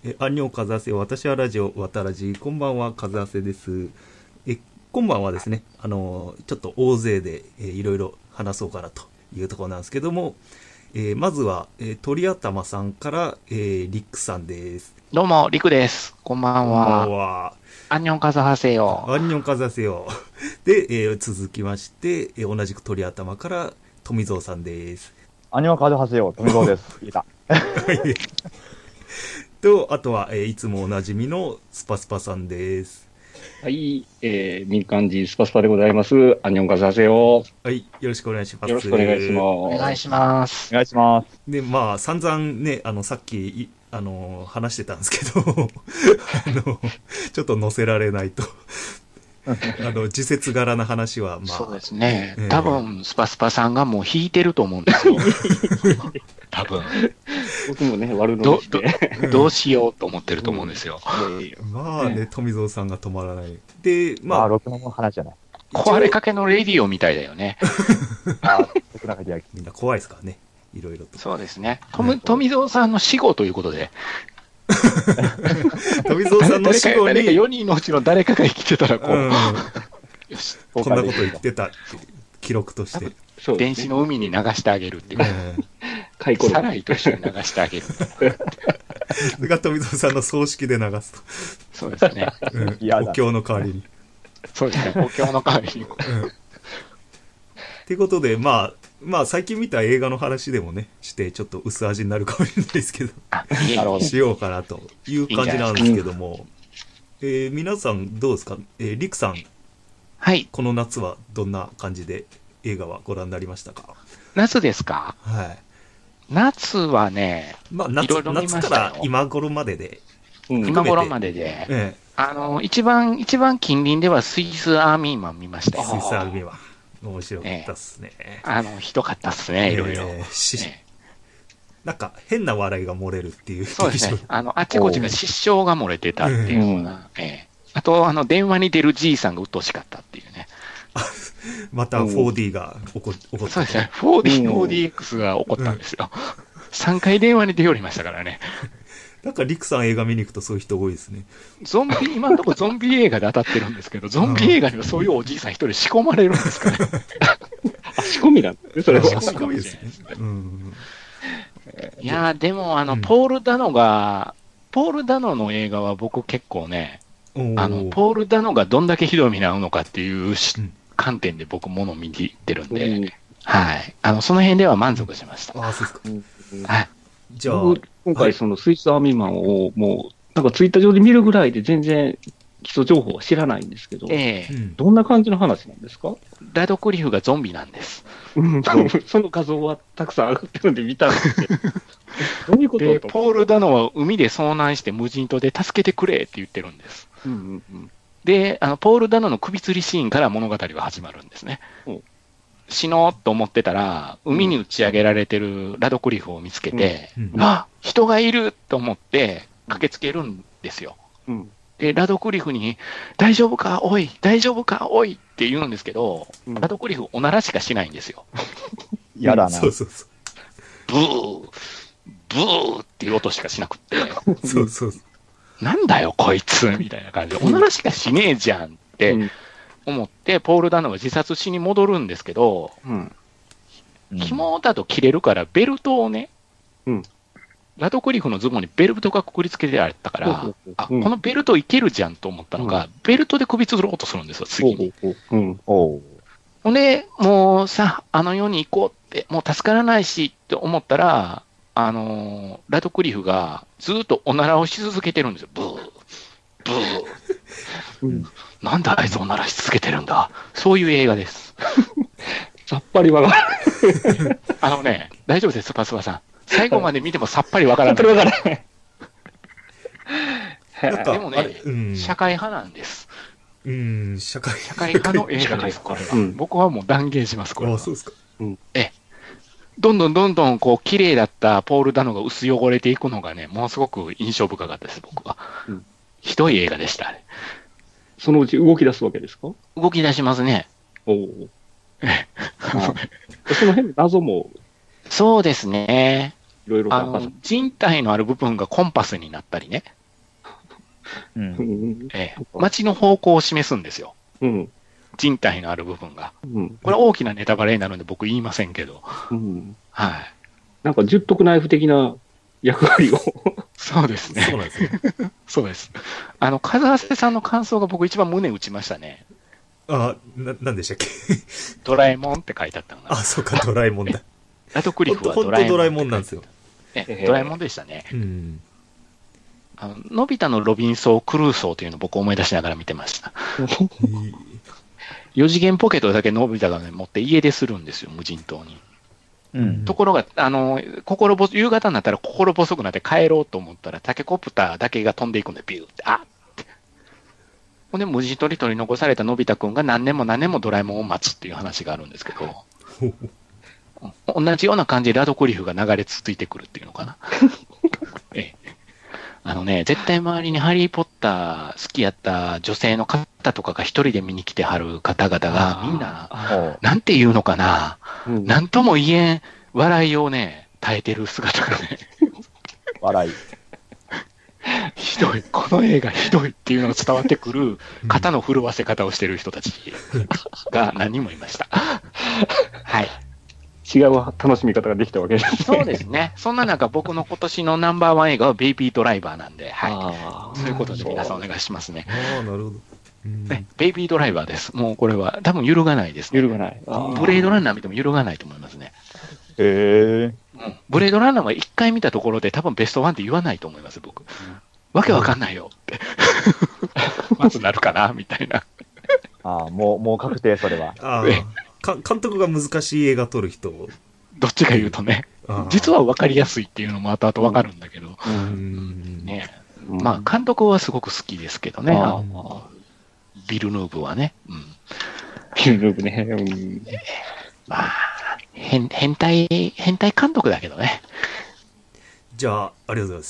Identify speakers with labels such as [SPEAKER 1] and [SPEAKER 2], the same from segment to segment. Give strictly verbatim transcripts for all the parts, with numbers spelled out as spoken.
[SPEAKER 1] え、アンニョンカズアセよ。私はラジオ、わたらじ。こんばんは、カズアセです。え、今晩はですね、あの、ちょっと大勢で、えー、いろいろ話そうかなというところなんですけども、えー、まずは、えー、鳥頭さんから、えー、リックさんです。
[SPEAKER 2] どうも、りくです。こんばん
[SPEAKER 1] こんばん
[SPEAKER 2] は。
[SPEAKER 1] は。
[SPEAKER 2] アンニョンカズハセヨ。
[SPEAKER 1] アンニョンカズアセよ。で、えー、続きまして、えー、同じく鳥頭から富蔵さんです。
[SPEAKER 3] アニョンカードハセヨ、富蔵です。言えた。
[SPEAKER 1] と、あとは、えー、いつもおなじみのスパスパさんです。
[SPEAKER 4] はい、えー、民間人スパスパでございます。アンニョンカズハセヨ。
[SPEAKER 1] はい、よろしくお願いします。
[SPEAKER 4] よろしくお願いします。
[SPEAKER 2] お願いします。
[SPEAKER 3] お願いします。
[SPEAKER 1] で、まあ、散々ね、あの、さっき、あの、話してたんですけど、あの、ちょっと載せられないと。あの、時節柄な話は、まあ。
[SPEAKER 2] そうですね。
[SPEAKER 1] えー、
[SPEAKER 2] 多分、スパスパさんがもう引いてると思うんですよ。多分。
[SPEAKER 4] 僕もね、悪乗りして。
[SPEAKER 2] ど、どうしようと思ってると思うんですよ。
[SPEAKER 4] うん、
[SPEAKER 1] まあね、富蔵さんが止まらない。で、まあ。
[SPEAKER 3] まあ、ろくの話じゃない。
[SPEAKER 2] 壊れかけのレディオみたいだよね。
[SPEAKER 3] あ
[SPEAKER 1] みんな怖いですからね。いろいろと。
[SPEAKER 2] そうですね。富、富蔵さんの死後ということで。
[SPEAKER 1] 富蔵さんの死後に。
[SPEAKER 2] 誰かよにんのうちの誰かが生きてたらこう。うん、
[SPEAKER 1] よし。こんなこと言ってたって記録として。
[SPEAKER 2] そう、ね、電子の海に流してあげるっていう。
[SPEAKER 4] 解雇。
[SPEAKER 2] サライと一緒に流してあげる。
[SPEAKER 1] それが富蔵さんの葬式で流すと。
[SPEAKER 2] そうですね。
[SPEAKER 1] うん、お経の代わりに。
[SPEAKER 2] そうですね。お経の代わりに。うん
[SPEAKER 1] っていうことで、まあ、まあ、最近見た映画の話でもね、して、ちょっと薄味になるかもしれないですけど、しようかなという感じなんですけども、いいえー、皆さんどうですか、えー、リクさん。
[SPEAKER 2] はい。
[SPEAKER 1] この夏はどんな感じで映画はご覧になりましたか？
[SPEAKER 2] 夏ですか？
[SPEAKER 1] はい。
[SPEAKER 2] 夏はね、
[SPEAKER 1] まあ、夏、いろいろ夏から今頃までで、
[SPEAKER 2] うん、今頃までで、ええ、あの、一番、一番近隣ではスイスアーミーマン見ましたよ。
[SPEAKER 1] スイスアーミーマン。面白かったっすね。
[SPEAKER 2] えー、あの、ひどかったっすね、いろいろ。え
[SPEAKER 1] ー、なんか変な笑いが漏れるっていう。
[SPEAKER 2] そうですね。あの、あちこちが失笑が漏れてたっていうような。えー、あと、あの、電話に出るじいさんが鬱陶しかったっていうね。
[SPEAKER 1] また フォーディー が起こ、起こった。
[SPEAKER 2] そうですね。フォーディー、フォーディーエックス が起こったんですよ。さんかい電話に出よりましたからね。
[SPEAKER 1] なんかリクさん映画見に行くとそういう人多いですね。
[SPEAKER 2] ゾンビ、今のところゾンビ映画で当たってるんですけど、ゾンビ映画にはそういうおじいさん一人仕込まれるんですかね。
[SPEAKER 4] あ、仕込みなんですね、それは。
[SPEAKER 1] 仕込みですね。うん、
[SPEAKER 2] いやー、でも、あの、うん、ポール・ダノが、ポール・ダノの映画は僕結構ね、あの、ポール・ダノがどんだけひどい目に遭うのかっていう、うん、観点で僕ものを見に行ってるんで、うん、はい。あの、その辺では満足しました。
[SPEAKER 1] ああ、そうですか。
[SPEAKER 2] はい。
[SPEAKER 4] じゃあ、今回そのスイスアーミーマンをもう、なんかツイッター上で見るぐらいで全然基礎情報は知らないんですけど、ええ、どんな感じの話なんですか？
[SPEAKER 2] ラドクリフがゾンビなんです。
[SPEAKER 4] その画像はたくさん上がってるんで見たんですけど。どういうこと
[SPEAKER 2] で、ポール・ダノは海で遭難して無人島で助けてくれって言ってるんです。
[SPEAKER 4] うんうんうん、
[SPEAKER 2] で、あの、ポール・ダノの首吊りシーンから物語は始まるんですね。うん、死のうと思ってたら、海に打ち上げられてるラドクリフを見つけて、うんうん、あ、人がいると思って駆けつけるんですよ。うん、で、ラドクリフに、大丈夫かおい大丈夫かおいって言うんですけど、うん、ラドクリフおならしかしないんですよ。
[SPEAKER 3] やだな。
[SPEAKER 1] そうそうそう。
[SPEAKER 2] ブー、ブーっていう音しかしなくって。
[SPEAKER 1] そうそうそう。
[SPEAKER 2] なんだよこいつみたいな感じで、おならしかしねえじゃんって。うん思って、ポール・ダノが自殺しに戻るんですけど、うん、紐だと切れるから、ベルトをね、うん、ラドクリフのズボンにベルトがくくりつけてあったから、うん、あ、このベルトいけるじゃんと思ったのが、うん、ベルトで首つろうとするんですよ、次に。うん、ほんで、もうさ、あの世に行こうって、もう助からないしって思ったら、あのー、ラドクリフがずっとおならをし続けてるんですよ、ブー、ブー。うんなんであいつおならし続けてるんだ。そういう映画です。
[SPEAKER 4] さっぱりわから
[SPEAKER 2] ない。あのね、大丈夫です、パスワさん。最後まで見てもさっぱりわからない。わからない。でもね、うん、社会派なんです。
[SPEAKER 1] うん、社会
[SPEAKER 2] 社会派の映画です、これは。うん、僕はもう断言します、これは。
[SPEAKER 1] あ、そうですか。
[SPEAKER 2] うん、え、どんどんどんどんこう綺麗だったポール・ダノが薄汚れていくのがね、ものすごく印象深かったです、僕は。うん、ひどい映画でした、あれ。
[SPEAKER 4] そのうち動き出すわけですか？
[SPEAKER 2] 動き出しますね。
[SPEAKER 4] おお。その辺の謎も。
[SPEAKER 2] そうですね。
[SPEAKER 4] いろいろ
[SPEAKER 2] あの、人体のある部分がコンパスになったりね。
[SPEAKER 3] うん。
[SPEAKER 2] ええ、街の方向を示すんですよ。
[SPEAKER 4] うん。
[SPEAKER 2] 人体のある部分が。
[SPEAKER 4] うん。
[SPEAKER 2] これは大きなネタバレになるんで僕言いませんけど。
[SPEAKER 4] うん。
[SPEAKER 2] はい。
[SPEAKER 4] なんか十徳ナイフ的な役割を。
[SPEAKER 2] そうですね。
[SPEAKER 1] そうなんですね。
[SPEAKER 2] そうです。あの、風橋さんの感想が僕一番胸打ちましたね。
[SPEAKER 1] あ、な、なんでしたっけ
[SPEAKER 2] ドラえもんって書いてあったのが。
[SPEAKER 1] あ、そうか、ドラえもんだ。
[SPEAKER 2] ラドクリフはドラえもん。
[SPEAKER 1] ほんとドラえもんなんですよ。
[SPEAKER 2] え、ドラえもんでしたね。
[SPEAKER 1] うん。
[SPEAKER 2] あの、のび太のロビンソー・クルーソーというのを僕思い出しながら見てました。よ次元ポケットだけのび太が、ね、持って家出するんですよ、無人島に。うん、ところが、あの、心ぼ、夕方になったら心細くなって帰ろうと思ったら、タケコプターだけが飛んでいくんで、ビューって、あっって。ほんで、無人島に取り残されたのび太くんが何年も何年もドラえもんを待つっていう話があるんですけど、同じような感じでラドクリフが流れ続いてくるっていうのかな。ええ、あのね、絶対周りにハリーポッター好きやった女性の方とかが一人で見に来てはる方々がみんな、なんて言うのかな、うん、なんとも言えん笑いをね、耐えてる姿がね。
[SPEAKER 3] 笑い。
[SPEAKER 2] ひどい。この映画ひどいっていうのが伝わってくる肩の震わせ方をしてる人たちが何人もいました。はい。
[SPEAKER 4] 違う楽しみ方ができたわけですね。
[SPEAKER 2] そうですね。そんな中、僕の今年のナンバーワン映画はベイビードライバーなんで、はい。そういうことで皆さんお願いしますね。
[SPEAKER 1] ああ、なるほど。
[SPEAKER 2] ね、ベイビードライバーです。もうこれは多分揺るがないです、ね。
[SPEAKER 4] 揺るがない。
[SPEAKER 2] ブレードランナー見ても揺るがないと思いますね。
[SPEAKER 3] へえ。
[SPEAKER 2] うん。ブレードランナーは一回見たところで多分ベストワンって言わないと思います、僕。うん、わけわかんないよって。まずなるかなみたいな。
[SPEAKER 3] ああ、もう、もう確定、それは。
[SPEAKER 1] ああ。か監督が難しい映画撮る人。
[SPEAKER 2] どっちか言うとね。実は分かりやすいっていうのも後々分かるんだけど。うん、ね、まあ、監督はすごく好きですけどね。ああビルヌーブはね。うん、
[SPEAKER 4] ビルヌーブね。うん、
[SPEAKER 2] まあ変、変態、変態監督だけどね。
[SPEAKER 1] じゃあ、ありがとうございます。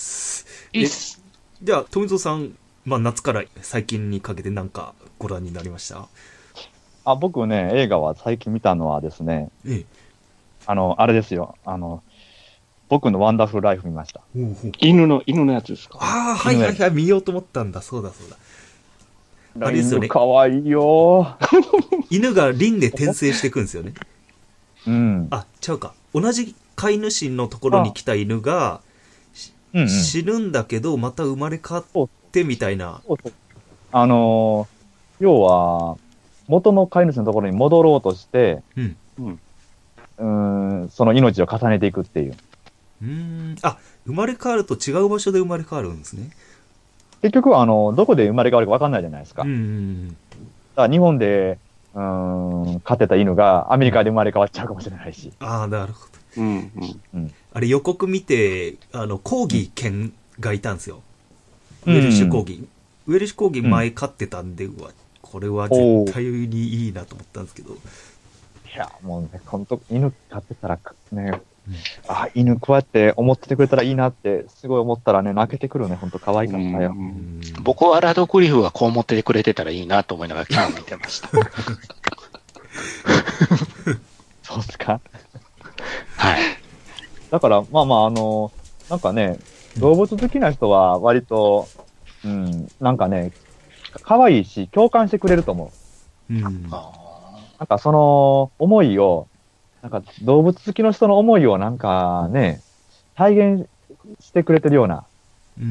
[SPEAKER 2] いいっす。
[SPEAKER 1] じゃあ、富蔵さん、まあ、夏から最近にかけて何かご覧になりました？
[SPEAKER 3] あ、僕ね、映画は最近見たのはですね、ええ、あの、あれですよ、あの、僕のワンダフルライフ見ました。
[SPEAKER 4] ほうほう犬の、犬のやつですか？
[SPEAKER 1] ああ、はいはいはい、見ようと思ったんだ、そうだそうだ。
[SPEAKER 3] あれですよね。かわいいよ
[SPEAKER 1] 犬が輪で転生していくんですよね。
[SPEAKER 3] うん。
[SPEAKER 1] あ、ちゃうか。同じ飼い主のところに来た犬が、うんうん、死ぬんだけど、また生まれ変わってみたいな。
[SPEAKER 3] そうそう、あのー、要は、元の飼い主のところに戻ろうとして、うんうん、うーんその命を重ねていくっていう。
[SPEAKER 1] うーん、あ、生まれ変わると違う場所で生まれ変わるんですね。
[SPEAKER 3] 結局はあのどこで生まれ変わるか分かんないじゃないですか。うんうん、だから日本でうーん飼ってた犬がアメリカで生まれ変わっちゃうかもしれないし。
[SPEAKER 1] うん、ああ、なるほど。うんうんうん、あれ予告見て、あのコーギー犬がいたんですよ。ウェルシュコーギー。ウェルシュコーギー前飼ってたんで、うん、うわこれは絶対にいいなと思ったんですけど。い
[SPEAKER 3] や、もうね、本当犬飼ってたらね、うん、あ、犬こうやって思っててくれたらいいなってすごい思ったらね、泣けてくるね、本当可愛かったよ。
[SPEAKER 2] 僕はラドクリフがこう思っててくれてたらいいなと思いながら今日見てました。
[SPEAKER 3] そうっすか？
[SPEAKER 2] はい。
[SPEAKER 3] だから、まあまあ、あの、なんかね、動物好きな人は割と、うん、なんかね、可愛いし、共感してくれると思う。うん。なんかその思いを、なんか動物好きの人の思いをなんかね、体現してくれてるような、うん、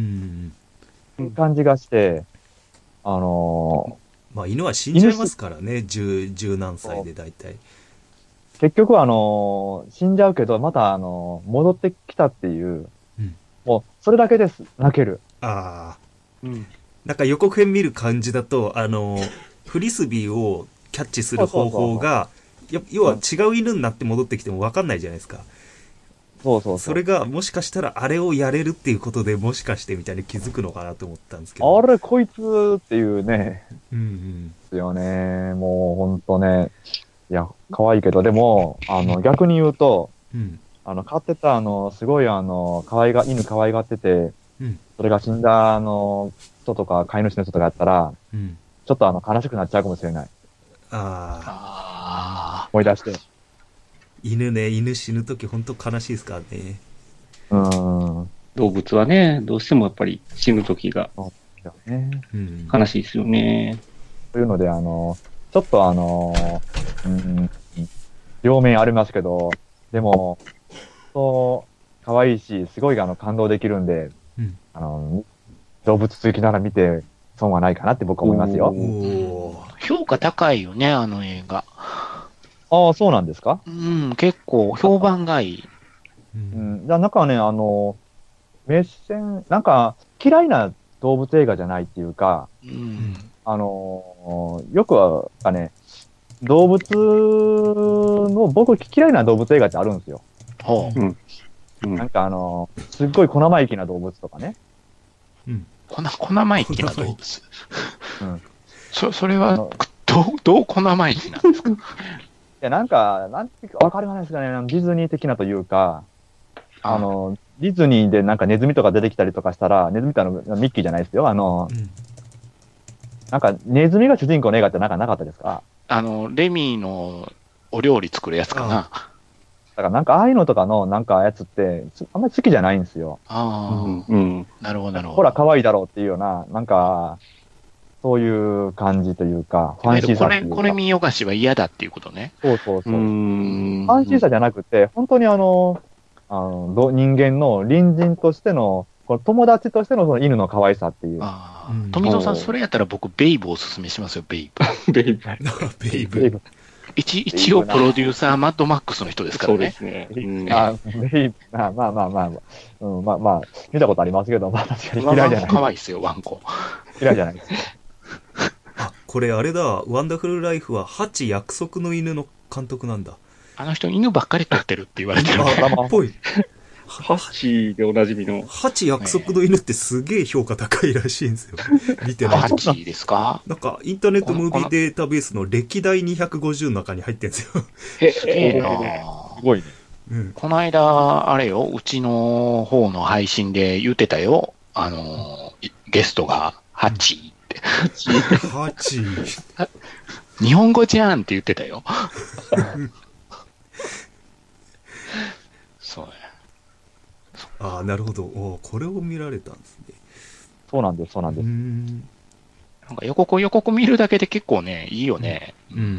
[SPEAKER 3] 感じがして、あの
[SPEAKER 1] ー、まあ犬は死んじゃいますからね、十、十何歳で大体。
[SPEAKER 3] 結局あのー、死んじゃうけど、またあのー、戻ってきたっていう、うん、もうそれだけです、泣ける。
[SPEAKER 1] ああ。うん。なんか予告編見る感じだと、あの、フリスビーをキャッチする方法が、要は違う犬になって戻ってきても分かんないじゃないですか。
[SPEAKER 3] そうそうそう。
[SPEAKER 1] それがもしかしたらあれをやれるっていうことでもしかしてみたいに気づくのかなと思ったんですけど。
[SPEAKER 3] あれ、こいつっていうね。うんうん。ですよね。もうほんとね。いや、可愛いけど、でも、あの、逆に言うと、うん、あの、飼ってた、あの、すごいあの、可愛が、犬可愛がってて、うん、それが死んだ、あの、人とか飼い主の人とかやったら、うん、ちょっとあの悲しくなっちゃうかもしれない。ああ。思い出して。
[SPEAKER 1] 犬ね、犬死ぬとき本当悲しいですからね。
[SPEAKER 3] うん。
[SPEAKER 4] 動物はね、どうしてもやっぱり死ぬ時が
[SPEAKER 3] ね、
[SPEAKER 4] 悲しいですよね。
[SPEAKER 3] というので、あの、ちょっとあの、うん、両面ありますけど、でも、そう、可愛いし、すごいあの感動できるんで、うん、あの、動物好きなら見て損はないかなって僕は思いますよ。
[SPEAKER 2] 評価高いよね、あの映画。
[SPEAKER 3] ああ、そうなんですか？
[SPEAKER 2] うん、結構評判がいい。
[SPEAKER 3] うん、なんかね、あの、目線、なんか嫌いな動物映画じゃないっていうか、うん、あの、よくはね、動物の、僕嫌いな動物映画ってあるんですよ。
[SPEAKER 2] はあ、うん
[SPEAKER 3] うん、なんかあの、すっごい小生意気な動物とかね。
[SPEAKER 2] うん。小生意気な動物。うん。そ、それは、どう、どう小生意気なんですか？い
[SPEAKER 3] や、なんか、なんていうか、わかりませんですかね。ディズニー的なというか、あの、ディズニーでなんかネズミとか出てきたりとかしたら、ネズミってあの、ミッキーじゃないですよ。あの、うん、なんか、ネズミが主人公の映画ってなんかなかったですか？
[SPEAKER 2] あの、レミーのお料理作るやつかな。だ
[SPEAKER 3] からなんか、ああいうのとかのなんかやつって、あんまり好きじゃないんですよ。
[SPEAKER 2] ああ、うん、うん。なるほど、なるほど。
[SPEAKER 3] ほら、可愛いだろうっていうような、なんか、そういう感じというか、ファンシーさっていうか。
[SPEAKER 2] これ、これ見よがしは嫌だっていうことね。
[SPEAKER 3] そうそうそう。うーんファンシーさじゃなくて、本当にあの、あの人間の隣人としての、この友達としてのその犬の可愛さっていう。
[SPEAKER 2] ああ、富蔵さん、それやったら僕、ベイブをおすすめしますよ、ベイブ。
[SPEAKER 3] ベイブ。
[SPEAKER 1] ベイブ。
[SPEAKER 2] 一一応、プロデューサー、マッドマックスの人ですからね。
[SPEAKER 3] そうですね。うん、あベイブ、まあまあまあまあ、うん、まあまあ、見たことありますけど、まあ確かに嫌いじゃない。
[SPEAKER 2] 可愛いですよ、ワンコ。
[SPEAKER 3] 嫌いじゃないです。
[SPEAKER 1] あ、これあれだ、ワンダフルライフは、ハチ約束の犬の監督なんだ。
[SPEAKER 2] あの人、犬ばっかり撮ってるって言われてる。
[SPEAKER 1] あ、っぽい。
[SPEAKER 4] ハチでおなじみの。
[SPEAKER 1] ハチ約束の犬ってすげえ評価高いらしいんですよ。見てない。
[SPEAKER 2] ハチですか？
[SPEAKER 1] なんか、インターネットムービーデータベースの歴代にひゃくごじゅうの中に入ってんですよ。
[SPEAKER 2] へえー、
[SPEAKER 3] すごいね。
[SPEAKER 2] うん、この間、あれよ、うちの方の配信で言ってたよ。あの、ゲストが、ハチって。
[SPEAKER 1] ハチ。ハチ。
[SPEAKER 2] 日本語じゃんって言ってたよ。そうや。
[SPEAKER 1] ああ、なるほど。おこれを見られたんですね。
[SPEAKER 3] そうなんです、そうなんです。うん
[SPEAKER 2] なんか予告予告見るだけで結構ね、いいよね。
[SPEAKER 3] うん。うん。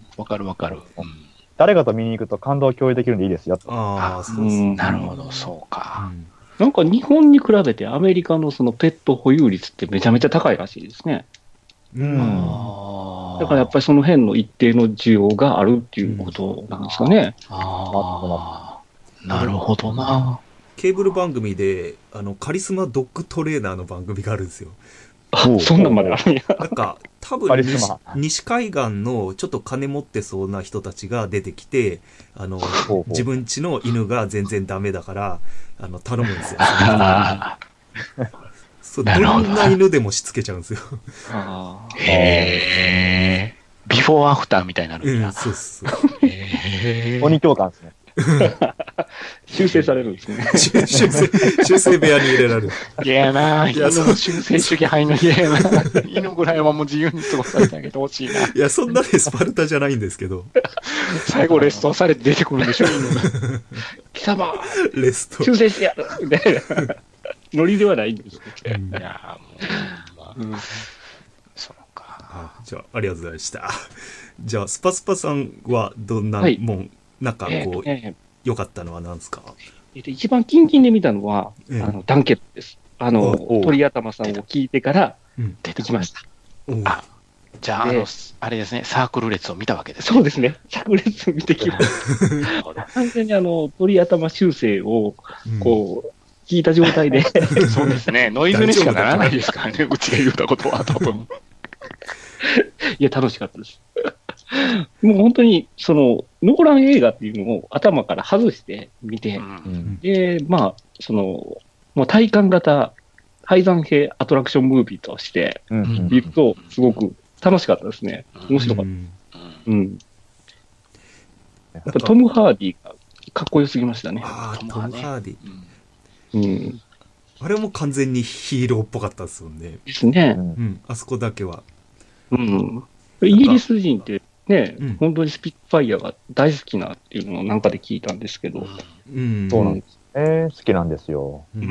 [SPEAKER 2] わかるわかる。うん、
[SPEAKER 3] 誰かと見に行くと感動を共有できるんでいいですよ。
[SPEAKER 1] ああ、そうですね。
[SPEAKER 2] なるほど、そうか。うん、
[SPEAKER 4] なんか日本に比べてアメリカのそのペット保有率ってめちゃめちゃ高いらしいですね。
[SPEAKER 3] うん。
[SPEAKER 4] だからやっぱりその辺の一定の需要があるっていうことなんですかね。
[SPEAKER 2] うん、ああ、なるほどな。
[SPEAKER 1] ケーブル番組で、あの、カリスマドッグトレーナーの番組があるんですよ。
[SPEAKER 4] あ、そんなんまであるんや。
[SPEAKER 1] なんか、多分西、西海岸のちょっと金持ってそうな人たちが出てきて、あの、自分家の犬が全然ダメだから、あの、頼むんですよ。そう、どんな犬でもしつけちゃうんですよ。
[SPEAKER 2] へー。ビフォーアフターみたいになるんだ。
[SPEAKER 1] うん、そうそう。
[SPEAKER 3] へー。鬼教官ですね。
[SPEAKER 4] 修正されるんですね。
[SPEAKER 1] 修正、修正部屋に入れられる。
[SPEAKER 2] 嫌やなぁ。犬も修正主義入るの嫌やなぁ。犬ぐらいはもう自由に過ごされてあげてほしいな。
[SPEAKER 1] いや、そんなね、スパルタじゃないんですけど。
[SPEAKER 2] 最後レストされて出てくるんでしょ、犬が。貴様
[SPEAKER 1] レスト。
[SPEAKER 4] 修正してやるノリではないんですけど。
[SPEAKER 2] いやもう、まあ、そうか。
[SPEAKER 1] あ、じゃあ、ありがとうございました。じゃあ、スパスパさんはどんなもん、はい、なんかこう、良、えー、かったのは何ですか？
[SPEAKER 4] えっと、一番近々で見たのは、えー、あの、ダンケットです。あの、鳥頭さんを聞いてから、出てきました。
[SPEAKER 2] うん、あ、じゃあ、あの、あれですね、サークル列を見たわけです
[SPEAKER 4] ね。そうですね。サークル列を見てきました。完全にあの、鳥頭修正を、こう、うん聞いた状態で。
[SPEAKER 2] そうですね。ノイズにしかならないですからね。うちが言ったことは多分。
[SPEAKER 4] いや、楽しかったです。もう本当に、その、ノーラン映画っていうのを頭から外して見て、うん、で、まあ、その、もう体感型、廃山系アトラクションムービーとして見ると、すごく楽しかったですね。面白かった。うん。うん、やっぱトム・ハーディがかっこよすぎましたね。
[SPEAKER 1] ああ、トム・ハーディ。
[SPEAKER 4] うん、
[SPEAKER 1] あれも完全にヒーローっぽかったですもんね。
[SPEAKER 4] ですね。
[SPEAKER 1] うん。あそこだけは。
[SPEAKER 4] うん。イギリス人ってね、本当にスピッツファイヤーが大好きなっていうのをなんかで聞いたんですけど。
[SPEAKER 1] うん。
[SPEAKER 3] そうなんです。 えー、好きなんですよ。
[SPEAKER 4] うん。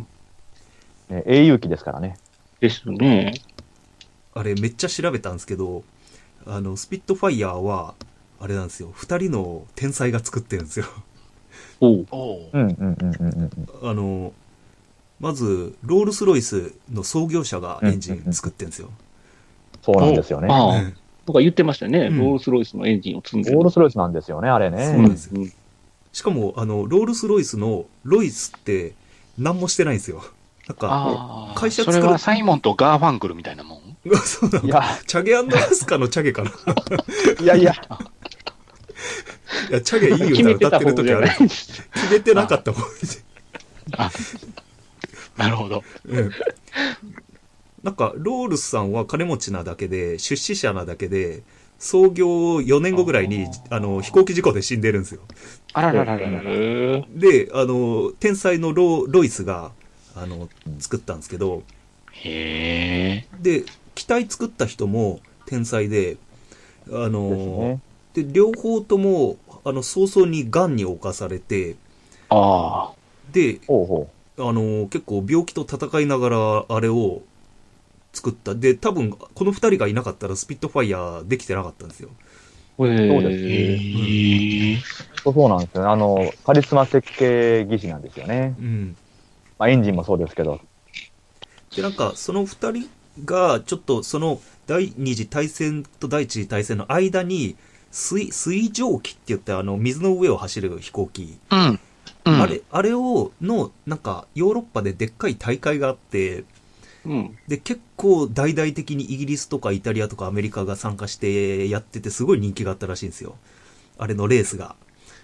[SPEAKER 3] ね、英雄記ですからね。
[SPEAKER 4] ですよね。
[SPEAKER 1] あれめっちゃ調べたんですけど、あの、スピットファイヤーは、あれなんですよ、二人の天才が作ってるんですよ。
[SPEAKER 4] おう。
[SPEAKER 2] おう。
[SPEAKER 3] うんうんうんうんうん。
[SPEAKER 1] あの、まず、ロールスロイスの創業者がエンジン作ってるんですよ。
[SPEAKER 3] そうなんですよね。
[SPEAKER 4] ああ。
[SPEAKER 1] うん
[SPEAKER 4] とか言ってましたね。
[SPEAKER 1] うん
[SPEAKER 4] ロールスロイスのエンジンを積んでる。
[SPEAKER 3] ロールスロイスなんですよね、あれね。
[SPEAKER 1] そうなんですよ。
[SPEAKER 4] うん。
[SPEAKER 1] しかも、あの、ロールスロイスのロイスって何もしてないんですよ。なんか、
[SPEAKER 2] ああ、
[SPEAKER 1] 会社作る
[SPEAKER 2] それはサイモンとガーファンクルみたいなもん。
[SPEAKER 1] うわそうなんだ。
[SPEAKER 3] いや、
[SPEAKER 1] チャゲアスカのチャゲかな。
[SPEAKER 3] いやいや、
[SPEAKER 1] いや、チャゲいい
[SPEAKER 4] 決め
[SPEAKER 1] 歌歌ってる
[SPEAKER 4] てた方じゃ
[SPEAKER 1] 時ある。
[SPEAKER 4] ないです。
[SPEAKER 1] 決めてなかった方
[SPEAKER 2] あ、なるほど。
[SPEAKER 1] うんなんか、ロールスさんは金持ちなだけで、出資者なだけで、創業よねんごぐらいに、あの、飛行機事故で死んでるんですよ。
[SPEAKER 2] あらららららら。
[SPEAKER 4] へ
[SPEAKER 1] で、あの、天才のロロイスが、あの、作ったんですけど、
[SPEAKER 2] へえ。
[SPEAKER 1] で、機体作った人も天才で、あ
[SPEAKER 3] です
[SPEAKER 1] の、
[SPEAKER 3] ね。
[SPEAKER 1] で、両方とも、あの、早々に癌に侵されて、
[SPEAKER 2] ああ。
[SPEAKER 1] で、
[SPEAKER 3] ほうほ
[SPEAKER 1] あの、結構病気と戦いながら、あれを作った。で、多分、この二人がいなかったら、スピットファイヤーできてなかったんですよ。
[SPEAKER 4] え。
[SPEAKER 3] そうです
[SPEAKER 2] へえ。
[SPEAKER 3] う。そうなんですよね。あの、カリスマ設計技師なんですよね。
[SPEAKER 1] うん。
[SPEAKER 3] まあ、エンジンもそうですけど。
[SPEAKER 1] で、なんか、その二人が、ちょっと、その、第二次大戦と第一次大戦の間に、水、水蒸気って言って、あの、水の上を走る飛行機。
[SPEAKER 2] うん。うん。
[SPEAKER 1] あれ、あれを、の、なんか、ヨーロッパででっかい大会があって、
[SPEAKER 4] うん。
[SPEAKER 1] で、結構大々的にイギリスとかイタリアとかアメリカが参加してやってて、すごい人気があったらしいんですよ。あれのレースが。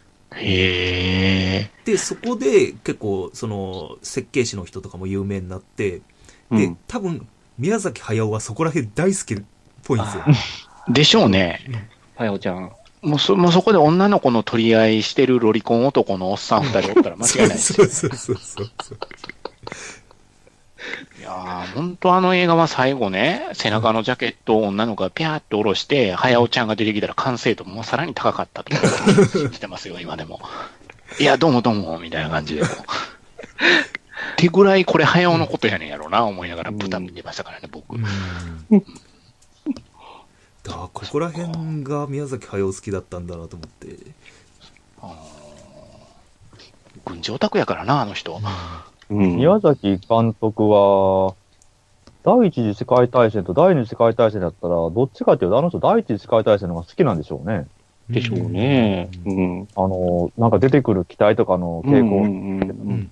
[SPEAKER 2] へえ。
[SPEAKER 1] で、そこで結構、その、設計士の人とかも有名になって、で、
[SPEAKER 4] うん
[SPEAKER 1] 多分、宮崎駿はそこら辺大好きっぽいんですよ。
[SPEAKER 2] でしょうね。
[SPEAKER 4] はやおちゃん。
[SPEAKER 2] もうそ、もうそこで女の子の取り合いしてるロリコン男のおっさん二人おったら間違いないですよ。
[SPEAKER 1] そうそうそうそうそう。
[SPEAKER 2] いやー、本当あの映画は最後ね、背中のジャケットを女の子がピャーって下ろして、早尾ちゃんが出てきたら完成度もさらに高かったと信じてますよ、今でも。いや、どうもどうも、みたいな感じで。ってぐらいこれ早尾のことやねんやろうな、思いながら豚見てましたからね、僕。
[SPEAKER 1] うんだからここら辺が宮崎駿好きだったんだなと思って。
[SPEAKER 2] 軍事オタクやからな、あの人。
[SPEAKER 4] うん。
[SPEAKER 3] 宮崎監督は、第一次世界大戦と第二次世界大戦だったら、どっちかっていうと、あの人第一次世界大戦の方が好きなんでしょうね。
[SPEAKER 4] でしょうね。うん。
[SPEAKER 3] あの、なんか出てくる機体とかの傾向。
[SPEAKER 4] うんうんうん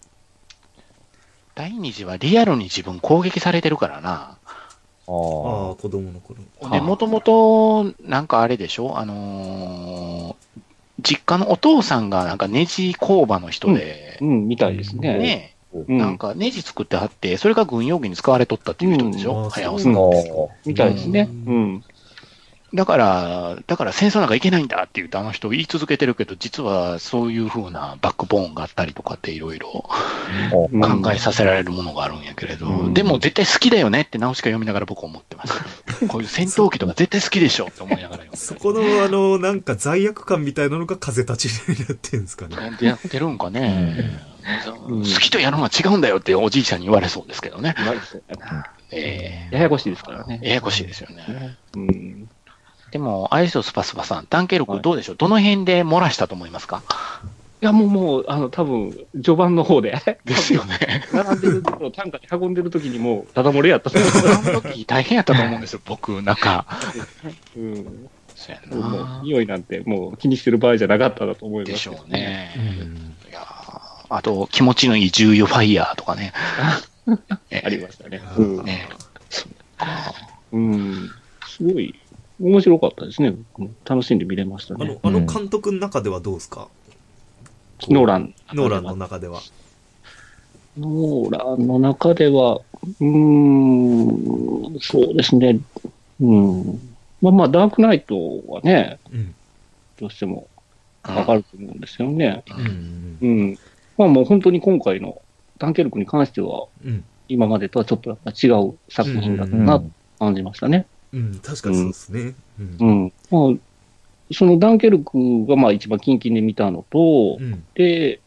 [SPEAKER 2] 第二次はリアルに自分攻撃されてるからな。
[SPEAKER 3] あ
[SPEAKER 1] ああ、子供の頃。
[SPEAKER 2] で、もともと、なんかあれでしょあのー実家のお父さんがなんかネジ工場の人で、
[SPEAKER 4] うん、うんみたいですね。
[SPEAKER 2] ね、
[SPEAKER 4] うん
[SPEAKER 2] なんかネジ作ってはって、それが軍用機に使われとったっていう人でし
[SPEAKER 1] うん
[SPEAKER 2] ょ、早尾
[SPEAKER 1] あ
[SPEAKER 2] さん。
[SPEAKER 3] あ。
[SPEAKER 4] みたいですね。うん。
[SPEAKER 2] だから、だから戦争なんかいけないんだって言ってあの人言い続けてるけど、実はそういう風なバックボーンがあったりとかっていろいろ
[SPEAKER 4] うん
[SPEAKER 2] 考えさせられるものがあるんやけれど、
[SPEAKER 4] うん
[SPEAKER 2] でも絶対好きだよねって直しか読みながら僕は思ってます。こういう戦闘機とか絶対好きでしょって思いながら読んで
[SPEAKER 1] そこの、あの、なんか罪悪感みたいなのが風立ちになってるんですかね。
[SPEAKER 2] でやってるんかね、
[SPEAKER 4] うん
[SPEAKER 2] 好きとやるのは違うんだよっておじいちゃんに言われそうですけどね。
[SPEAKER 4] 言われてたよね
[SPEAKER 2] え
[SPEAKER 4] ややこしいですからね。
[SPEAKER 2] ーややこしいですよね。
[SPEAKER 4] うん。
[SPEAKER 2] でも、アイススパスパさん、ダンケルクどうでしょう、どの辺で漏らしたと思いますか？
[SPEAKER 4] いや、もう、もう、あの、多分、序盤の方で。
[SPEAKER 2] ですよね。
[SPEAKER 4] 並んでるところ、担架に運んでる時にもう、ダダ漏れやったと思
[SPEAKER 2] あの時大変やったと思うんですよ、僕、なんか。
[SPEAKER 4] う。うん。
[SPEAKER 2] そうや
[SPEAKER 4] もう、
[SPEAKER 2] な。
[SPEAKER 4] 匂いなんて、もう気にしてる場合じゃなかっただと思います。
[SPEAKER 2] でしょうね。
[SPEAKER 1] うん
[SPEAKER 2] いやーあと、気持ちのいい重油ファイヤーとかね。
[SPEAKER 4] ありましたね。
[SPEAKER 1] う
[SPEAKER 4] うんん。
[SPEAKER 2] ね
[SPEAKER 4] うん。すごい、面白かったですね。楽しんで見れました
[SPEAKER 1] あの
[SPEAKER 4] ね。、
[SPEAKER 1] あの監督の中ではどうですか？
[SPEAKER 4] ノーラン。
[SPEAKER 1] ノーランの中では。
[SPEAKER 4] ノーランの中では、うーん、そうですね。うん。まあまあ、ダークナイトはね、
[SPEAKER 1] うん。
[SPEAKER 4] どうしてもわかると思うんですよね。
[SPEAKER 1] うん。
[SPEAKER 4] うん。まあもう本当に今回のダンケルクに関しては、
[SPEAKER 1] うん。
[SPEAKER 4] 今までとはちょっとやっぱ違う作品だったなと感じましたね。
[SPEAKER 1] うん。確かにそうですね。うん
[SPEAKER 4] う。ん。まあ、そのダンケルクがまあ一番近々で見たのと、
[SPEAKER 1] うん。
[SPEAKER 4] で、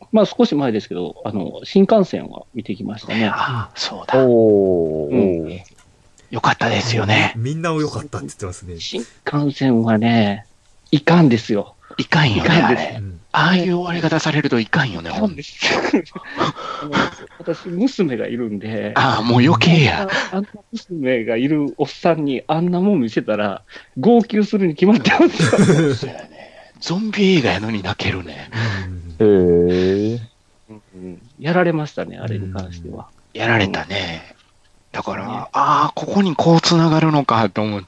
[SPEAKER 4] まあ少し前ですけど、あの、新幹線は見てきましたね。
[SPEAKER 2] ああ、そうだ。
[SPEAKER 3] おー。うん、
[SPEAKER 2] よかったですよね。
[SPEAKER 1] みんな良かったって言ってますね。
[SPEAKER 4] 新幹線はね、いかんですよ。
[SPEAKER 2] いかんよね。
[SPEAKER 4] いかんです。
[SPEAKER 2] ああいう終わり方されるといかんよね、
[SPEAKER 4] ほんです。私、娘がいるんで。
[SPEAKER 2] ああ、もう余計や。
[SPEAKER 4] あんな娘がいるおっさんにあんなもん見せたら、号泣するに決まってますよ。
[SPEAKER 2] そうやね。ゾンビ映画やのに泣けるね。
[SPEAKER 3] へー。
[SPEAKER 4] やられましたね、あれに関しては。
[SPEAKER 2] やられたね。だから、ね、ああ、ここにこう繋がるのかと思って、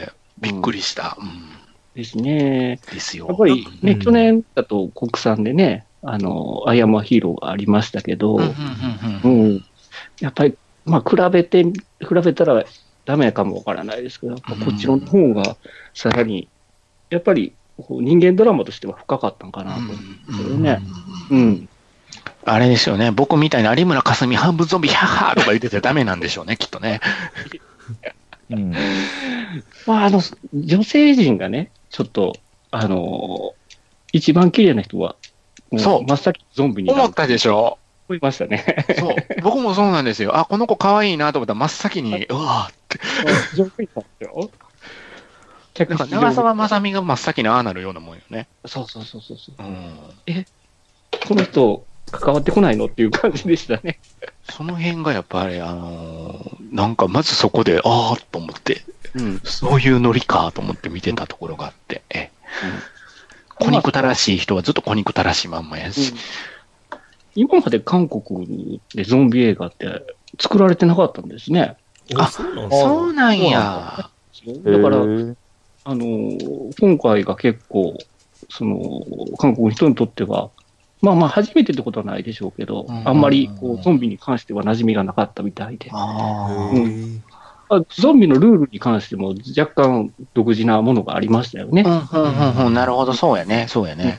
[SPEAKER 2] びっくりした。うんうん
[SPEAKER 4] ですね。
[SPEAKER 2] ですよ。
[SPEAKER 4] やっぱりね、うん、去年だと国産でね、あの、アイアムアヒーローがありましたけど、やっぱり、まあ、比べて、比べたらダメかもわからないですけど、やっぱこっちの方がさらに、やっぱり人間ドラマとしては深かったんかなと思うんですよね。うん。うん、
[SPEAKER 2] あれですよね、僕みたいな有村架純半分ゾンビ、ヒャッハーとか言ってたらダメなんでしょうね、きっとね。
[SPEAKER 4] うん、まあ、あの、女性陣がね、ちょっと、あのー、一番綺麗な人は、
[SPEAKER 2] そう。
[SPEAKER 4] 真っ先にゾンビに。
[SPEAKER 2] 思ったでしょ
[SPEAKER 4] 思いましたね。
[SPEAKER 2] そう。僕もそうなんですよ。あ、この子可愛いなと思ったら真っ先に、うわーって。
[SPEAKER 4] ゾンビさんですよ。
[SPEAKER 2] なんか長澤まさみが真っ先にああなるようなもんよね。
[SPEAKER 4] そうそうそうそう。うん、え、この人、関わってこないのっていう感じでしたね。
[SPEAKER 2] その辺がやっぱり、あのー、なんかまずそこで、ああと思って、うん、そういうノリかと思って見てたところがあって、え、うん、小憎たらしい人はずっと小憎たらしいまんまやし、うん。
[SPEAKER 4] 今まで韓国でゾンビ映画って作られてなかったんですね。
[SPEAKER 2] あ、そうなんや。
[SPEAKER 4] だから、あのー、今回が結構、その、韓国の人にとっては、まあまあ、初めてってことはないでしょうけど、あんまりこうゾンビに関しては馴染みがなかったみたいで。あうん、あゾンビのルールに関しても若干独自なものがありましたよね。
[SPEAKER 2] うんうんうん、なるほど、そうやね、そうやね。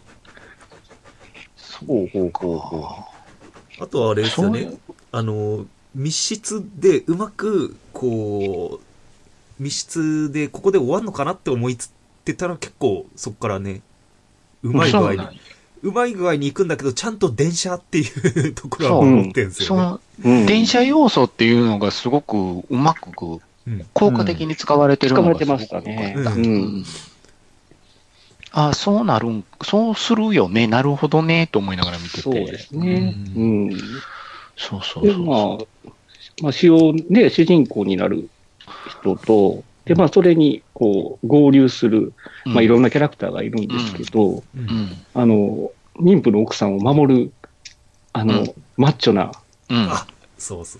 [SPEAKER 3] そうほうほうほ
[SPEAKER 1] う。あとはあれですよね、あの、密室でうまく、こう、密室でここで終わるのかなって思いつってたら結構そこからね、うまい具合に。うまい具合に行くんだけど、ちゃんと電車っていうところは持ってるんですよね。
[SPEAKER 2] うん、電車要素っていうのがすごくうまく、うん、効果的に使われてるのがすごく、うん、使われてましたね。うん、ああ、そうなるん、そうするよね、なるほどね、と思いながら見てて。
[SPEAKER 4] そうですね。うん。うん、
[SPEAKER 2] そうそうそうそう。
[SPEAKER 4] まあ、まあ、主要ね、主人公になる人と、で、まあ、それに、こう、合流する、まあ、いろんなキャラクターがいるんですけど、うんうん、あの、妊婦の奥さんを守る、あの、うん、マッチョな、
[SPEAKER 2] うん、
[SPEAKER 1] あ、そうそうそう。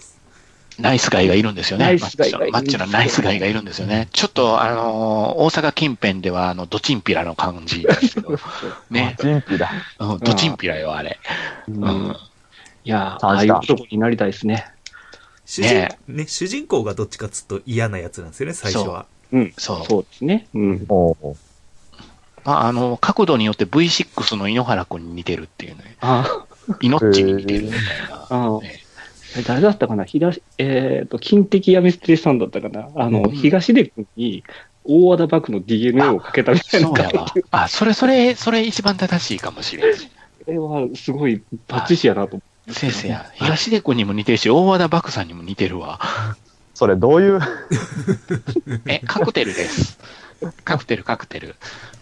[SPEAKER 2] ナイスガイがいるんですよね。
[SPEAKER 4] ナイスガイがいる。
[SPEAKER 2] マッチョなナイスガイがいるんですよね。ちょっと、あのー、大阪近辺では、あの、ドチンピラの感じですけど、ね。
[SPEAKER 3] ドチンピラ。
[SPEAKER 2] うん、ドチンピラよ、あれ。うん。うん、
[SPEAKER 4] いやー、ああいう男になりたいですね。
[SPEAKER 1] 主人、ね、ね、主人公がどっちかっつうと嫌なやつなんですよね、最初は。
[SPEAKER 4] ううん、そう。そうですね。うん。
[SPEAKER 2] まあ、あの、角度によって ブイシックス の井ノ原君に似てるっていうね。ああ。イノッチに似てるみたいな。ああ。ね、
[SPEAKER 4] 誰だったかな東、えっ、ー、と、金的やめ捨てさんだったかなあの、うん、東出君に大和田幕の ディーエヌエー をかけたみたいな。
[SPEAKER 2] そうやわ。あ、それ、それ、それ一番正しいかもしれない。こ
[SPEAKER 4] れはすごいバッチシやなと思って。
[SPEAKER 2] 先生や。東出君にも似てるし、大和田幕さんにも似てるわ。
[SPEAKER 3] それどういう
[SPEAKER 2] え、カクテルです。カクテル、カクテル。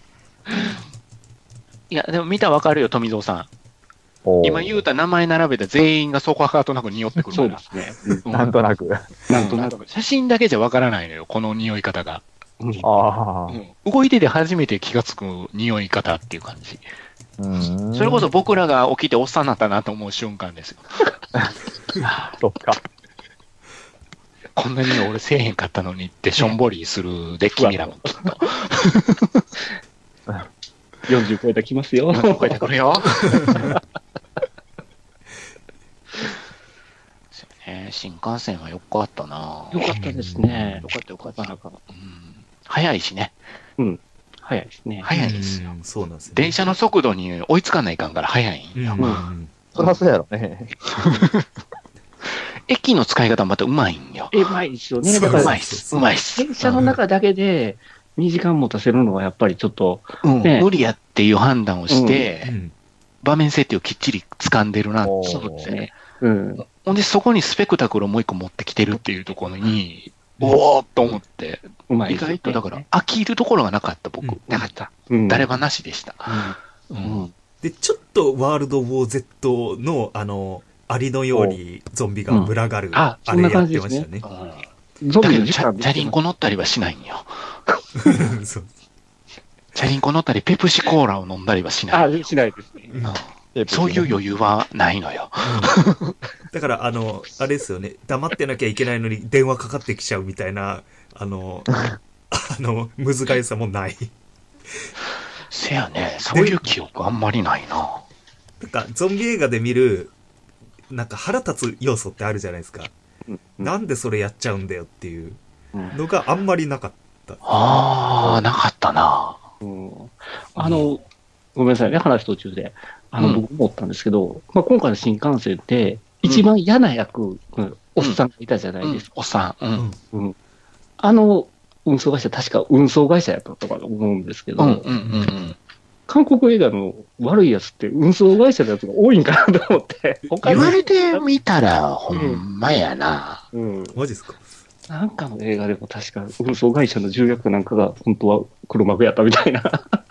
[SPEAKER 2] いや、でも見たらわかるよ、富蔵さん。今言うた名前並べて全員がそこはかとなく匂ってくるから。
[SPEAKER 4] そうですね。
[SPEAKER 3] うん、なんとなく。
[SPEAKER 2] なんとなく。写真だけじゃわからないのよ、この匂い方が。
[SPEAKER 3] うん、あ
[SPEAKER 2] うん、動いてて初めて気がつく匂い方っていう感じ。うんそれこそ僕らが起きておっさんになったなと思う瞬間ですよ。
[SPEAKER 3] そっか。
[SPEAKER 2] こんなに俺せえへんかったのにってしょんぼりするで、君らもきっと。
[SPEAKER 4] よんじゅう超えたきますよ。
[SPEAKER 2] 超えてくるよ。ね、新幹線はよかったな。
[SPEAKER 4] よかったですね。
[SPEAKER 2] よかったよかった。なんか、うん、早いしね。
[SPEAKER 4] うん。早いですね。
[SPEAKER 2] 早いですよ。
[SPEAKER 1] そうなんですよ、ね。
[SPEAKER 2] 電車の速度に追いつかないかんから早いんよ。
[SPEAKER 3] うん。そりゃそうやろね。
[SPEAKER 2] 駅の使い方またうまいんよ。
[SPEAKER 4] うまいですよね。だから、
[SPEAKER 2] うまいっす。うまいっす。
[SPEAKER 4] 電車の中だけでにじかん持たせるのはやっぱりちょっと、
[SPEAKER 2] うん、無理やっていう判断をして、 場面設定をきっちり掴んでるなって。
[SPEAKER 4] そうですね。うん。
[SPEAKER 2] ほんで、そこにスペクタクルをもう一個持ってきてるっていうところに、おーっと思って、うまい、ね。意外とだから、飽きるところがなかった、僕。うん、
[SPEAKER 4] なかった。
[SPEAKER 2] うん、誰ばなしでした。
[SPEAKER 1] うんうん、で、ちょっとワールド・ウォー・ゼット の、あの、アリのようにゾンビが群がる、あ, あれやってましたね。
[SPEAKER 2] ゾンビのチャチャリンコ乗ったりはしないんよ。そうチャリンコ乗ったり、ペプシコーラを飲んだりはしない。
[SPEAKER 4] あ、しないですね。
[SPEAKER 2] うん、そういう余裕はないのよ。
[SPEAKER 1] うん、だから、あの、あれですよね。黙ってなきゃいけないのに電話かかってきちゃうみたいな、あの、あの、難しさもない。
[SPEAKER 2] せやね、そういう記憶あんまりないな。
[SPEAKER 1] なんか、ゾンビ映画で見る、なんか腹立つ要素ってあるじゃないですか。うんうん、なんでそれやっちゃうんだよっていうのがあんまりなかった。うん、
[SPEAKER 2] ああ、なかったな。
[SPEAKER 4] うん、あの、うん、ごめんなさいね、話途中で。あの、うん、僕思ったんですけど、まあ、今回の新幹線で、一番嫌な役、うん、おっさんがいたじゃないですか。
[SPEAKER 2] うん、おっさん。
[SPEAKER 4] うん。うん、あの、運送会社、確か運送会社やったとか思うんですけど、うんうんうんうん韓国映画の悪いやつって運送会社のやつが多いんかなと思って。
[SPEAKER 2] 言われてみたら、ほんまやな。
[SPEAKER 1] うん。マジですか？
[SPEAKER 4] なんかの映画でも確か運送会社の重役なんかが本当は黒幕やったみたいな。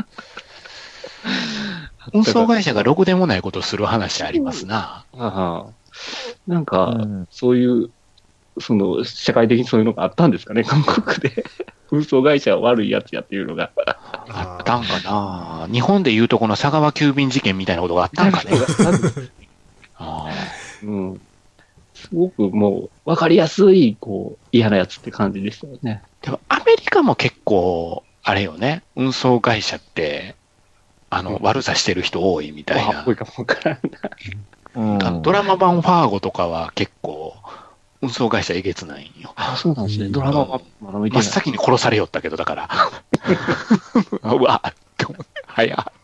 [SPEAKER 2] 運送会社がろくでもないことをする話ありますな。
[SPEAKER 4] うん、あなんか、うん、そういう、その、社会的にそういうのがあったんですかね、韓国で。運送会社は悪いやつやっていうのが。
[SPEAKER 2] あったんかな。日本でいうとこの佐川急便事件みたいなことがあったんかね。
[SPEAKER 4] あうん、すごくもう分かりやすいこう嫌なやつって感じでしたよね。
[SPEAKER 2] でもアメリカも結構あれよね。運送会社ってあの、うん、悪さしてる人多いみたいな。
[SPEAKER 4] 多いかもわからん
[SPEAKER 2] な、うん。ドラマ版ファーゴとかは結構運送会社えげつないんよ。
[SPEAKER 4] あ、そうなんですね。ドラマ版
[SPEAKER 2] まだ見てない。真っ先に殺されよったけど、だから。うわっって思って、早っ。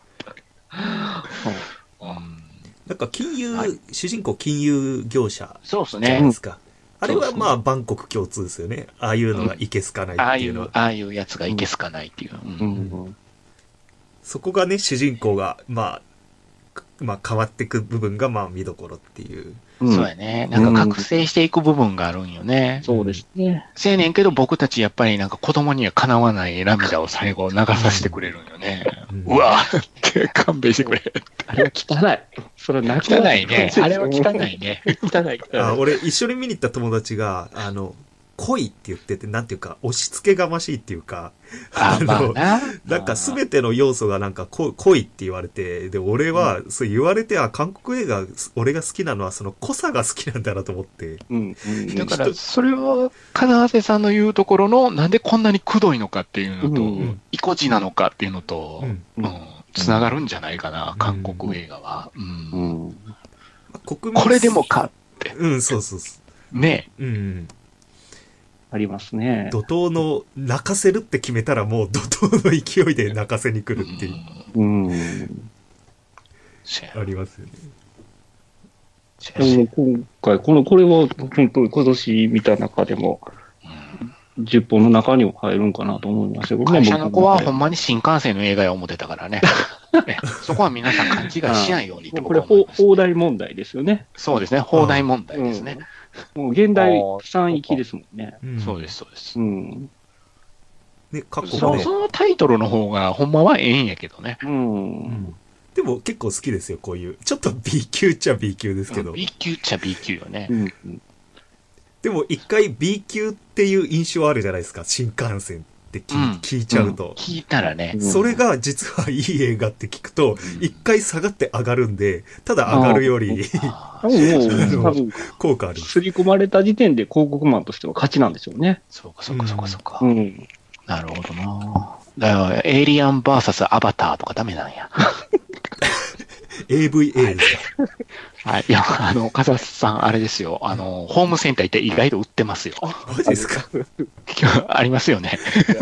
[SPEAKER 1] なんか金融、はい、主人公金融業者じゃないですか。
[SPEAKER 2] そうですね。
[SPEAKER 1] あれはまあ、万国共通ですよね。ああいうのがいけすかないっていうのは。
[SPEAKER 2] うん、ああいう、ああいうやつがいけすかないっていう。うんうんうん、
[SPEAKER 1] そこがね、主人公が、まあ、まあ変わっていく部分がまあ見どころっていう。
[SPEAKER 2] うん、そうやね。なんか覚醒していく部分があるんよね。
[SPEAKER 4] うん、そうですね。
[SPEAKER 2] せやねんけど僕たちやっぱりなんか子供にはかなわない涙を最後流させてくれるんよね。うん、うわーって勘弁してくれ。
[SPEAKER 4] あれは汚い。それ
[SPEAKER 2] 泣き汚いね。あれは汚いね。
[SPEAKER 4] 汚い汚い。
[SPEAKER 1] あ、俺一緒に見に行った友達が、あの、恋って言ってて、なんていうか、押し付けがましいっていうか、
[SPEAKER 2] あの、まあな、
[SPEAKER 1] なんかすべての要素がなんか恋って言われて、で、俺は、そう言われて、あ、韓国映画、俺が好きなのはその濃さが好きなんだなと思って。
[SPEAKER 2] うん。うん、だから、それは、金瀬さんの言うところの、なんでこんなにくどいのかっていうのと、うん、意固地なのかっていうのと、うん。うん、つながるんじゃないかな、うん、韓国映画は。うん。うん、国民これでもかって。
[SPEAKER 1] うん、そうそうそう。
[SPEAKER 2] ね
[SPEAKER 1] え。うん。
[SPEAKER 4] ありますね。
[SPEAKER 1] 怒涛の泣かせるって決めたらもう怒涛の勢いで泣かせに来るっていう。うん。うん、ありますよね。
[SPEAKER 4] でも今回、この、これは本当に今年見た中でも、じゅっぽんの中にも入るんかなと思いましたけど、
[SPEAKER 2] 会社の子はほんまに新幹線の映画や思ってたからね。そこは皆さん勘違いしないようにって
[SPEAKER 4] 僕は思います。これ、放題問題ですよね。
[SPEAKER 2] そうですね、放題問題ですね。
[SPEAKER 4] もう現代三域ですもんね。
[SPEAKER 2] うん、そうです、そうです。うん。
[SPEAKER 1] ね、過去
[SPEAKER 2] そ, そのタイトルの方がほんまはええんやけどね。うん。
[SPEAKER 1] うん、でも結構好きですよ、こういう。ちょっと B 級っちゃ B 級ですけど。
[SPEAKER 2] うん、B 級っちゃ B 級よね。うん、
[SPEAKER 1] でも一回 B 級っていう印象あるじゃないですか、新幹線って聞,、うん、聞いちゃうと、うん。
[SPEAKER 2] 聞いたらね。
[SPEAKER 1] それが実はいい映画って聞くと、一、うん、回下がって上がるんで、ただ上がるより、
[SPEAKER 4] 多分もう、
[SPEAKER 1] 効果ある。
[SPEAKER 4] 刷り込まれた時点で広告マンとしては勝ちなんでしょうね。
[SPEAKER 2] そうか、そうか、そうか、そうか。うん。なるほどな。だから、エイリアン ブイエス アバターとかダメなんや。
[SPEAKER 1] エーブイエー ですか。
[SPEAKER 2] はい。いや、あの、かざさん、あれですよ。あの、ホームセンター行って意外と売ってますよ。
[SPEAKER 1] あ、マジですか。
[SPEAKER 2] ありますよね。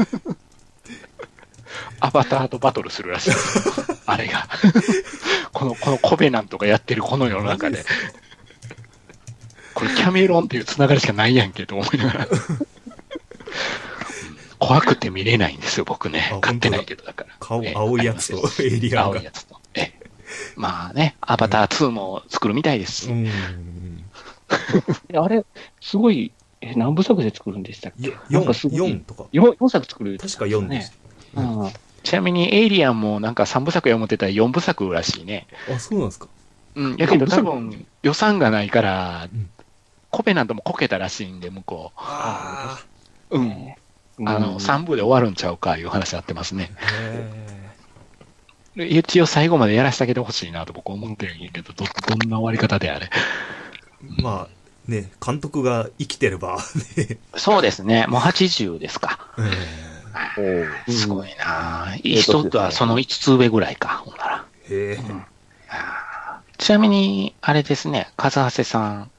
[SPEAKER 2] アバターとバトルするらしい。あれが。この、このコベナントがやってるこの世の中で。これキャメロンっていうつながりしかないやんけと思いながら。怖くて見れないんですよ、僕ね。買ってないけど、だから。
[SPEAKER 1] 顔青いやつとエイリアンが。
[SPEAKER 2] 青いやつと。えまあね、アバターツーも作るみたいですし。うん
[SPEAKER 4] あれ、すごい、え、何部作で作るんでしたっけ？なんかすごい
[SPEAKER 1] よんとか。
[SPEAKER 4] よん, よん作作る、
[SPEAKER 1] ね。確かよんでした。
[SPEAKER 2] うん、ちなみに、エイリアンもなんかさんぶ作読むってたらよんぶ作らしいね。
[SPEAKER 1] あ、そうなんですか。
[SPEAKER 2] うん、やけど多分予算がないから、うん、コペナントもこけたらしいんで、向こう。ああ。うん。あの、さん部で終わるんちゃうか、いう話になってますね。一応最後までやらせてあげてほしいなと僕思ってるんやけど、ど、どんな終わり方であれ。
[SPEAKER 1] まあ、ね、監督が生きてれば、ね。
[SPEAKER 2] そうですね。もうはちじゅうですか。えー、すごいなぁ。人とはそのいつつ上ぐらいか、ほんなら。へえ、うん。ちなみに、あれですね、和橋さん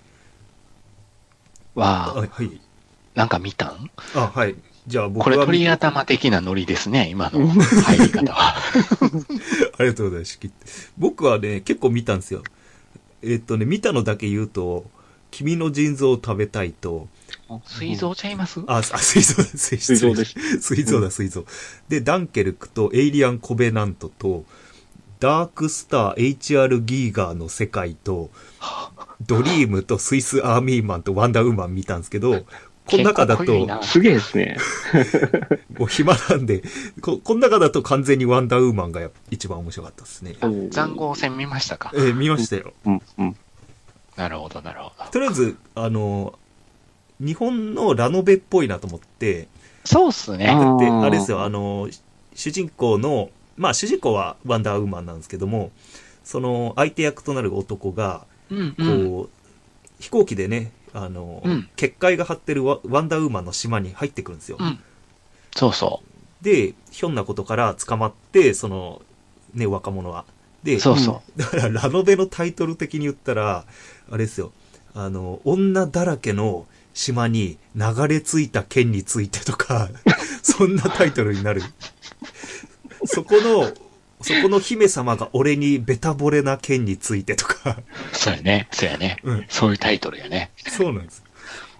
[SPEAKER 2] は、はい、はい、なんか見たん？
[SPEAKER 1] あ、はい。じゃあ僕
[SPEAKER 2] は。これ鳥頭的なノリですね、今の入り方は。
[SPEAKER 1] ありがとうございます。僕はね、結構見たんですよ。えっとね、見たのだけ言うと、君の腎臓を食べたいと、
[SPEAKER 2] 水臓ちゃいます？
[SPEAKER 1] あ、あ、水臓だ、水
[SPEAKER 4] 臓です。
[SPEAKER 1] 水臓だ、水臓。で、ダンケルクとエイリアン・コベナントと、ダークスター エイチアール ギーガーの世界と、ドリームとスイスアーミーマンとワンダーウーマン見たんですけど、この中だと、
[SPEAKER 4] すげえですね。
[SPEAKER 1] もう暇なんで、こ、この中だと完全にワンダーウーマンが一番面白かったですね。
[SPEAKER 2] 残酷戦見ましたか？
[SPEAKER 1] えー、見ましたよ。
[SPEAKER 4] うんうん。
[SPEAKER 2] なるほど、なるほど。
[SPEAKER 1] とりあえず、あの、日本のラノベっぽいなと思って。
[SPEAKER 2] そうっすね。
[SPEAKER 1] だって、あれですよ、あの、主人公の、まあ主人公はワンダーウーマンなんですけども、その相手役となる男が、
[SPEAKER 2] うんうん、
[SPEAKER 1] こう、飛行機でね、あの、うん、結界が張ってるワンダーウーマンの島に入ってくるんですよ。
[SPEAKER 2] うん、そうそう。
[SPEAKER 1] で、ひょんなことから捕まって、その、ね、若者は。で、
[SPEAKER 2] そうそう。
[SPEAKER 1] だからラノベのタイトル的に言ったら、あれですよ、あの、女だらけの島に流れ着いた剣についてとか、そんなタイトルになる。そこの、そこの姫様が俺にベタ惚れな剣についてとか。
[SPEAKER 2] そうやね、そうやね、うん。そういうタイトルやね。
[SPEAKER 1] そうなんです。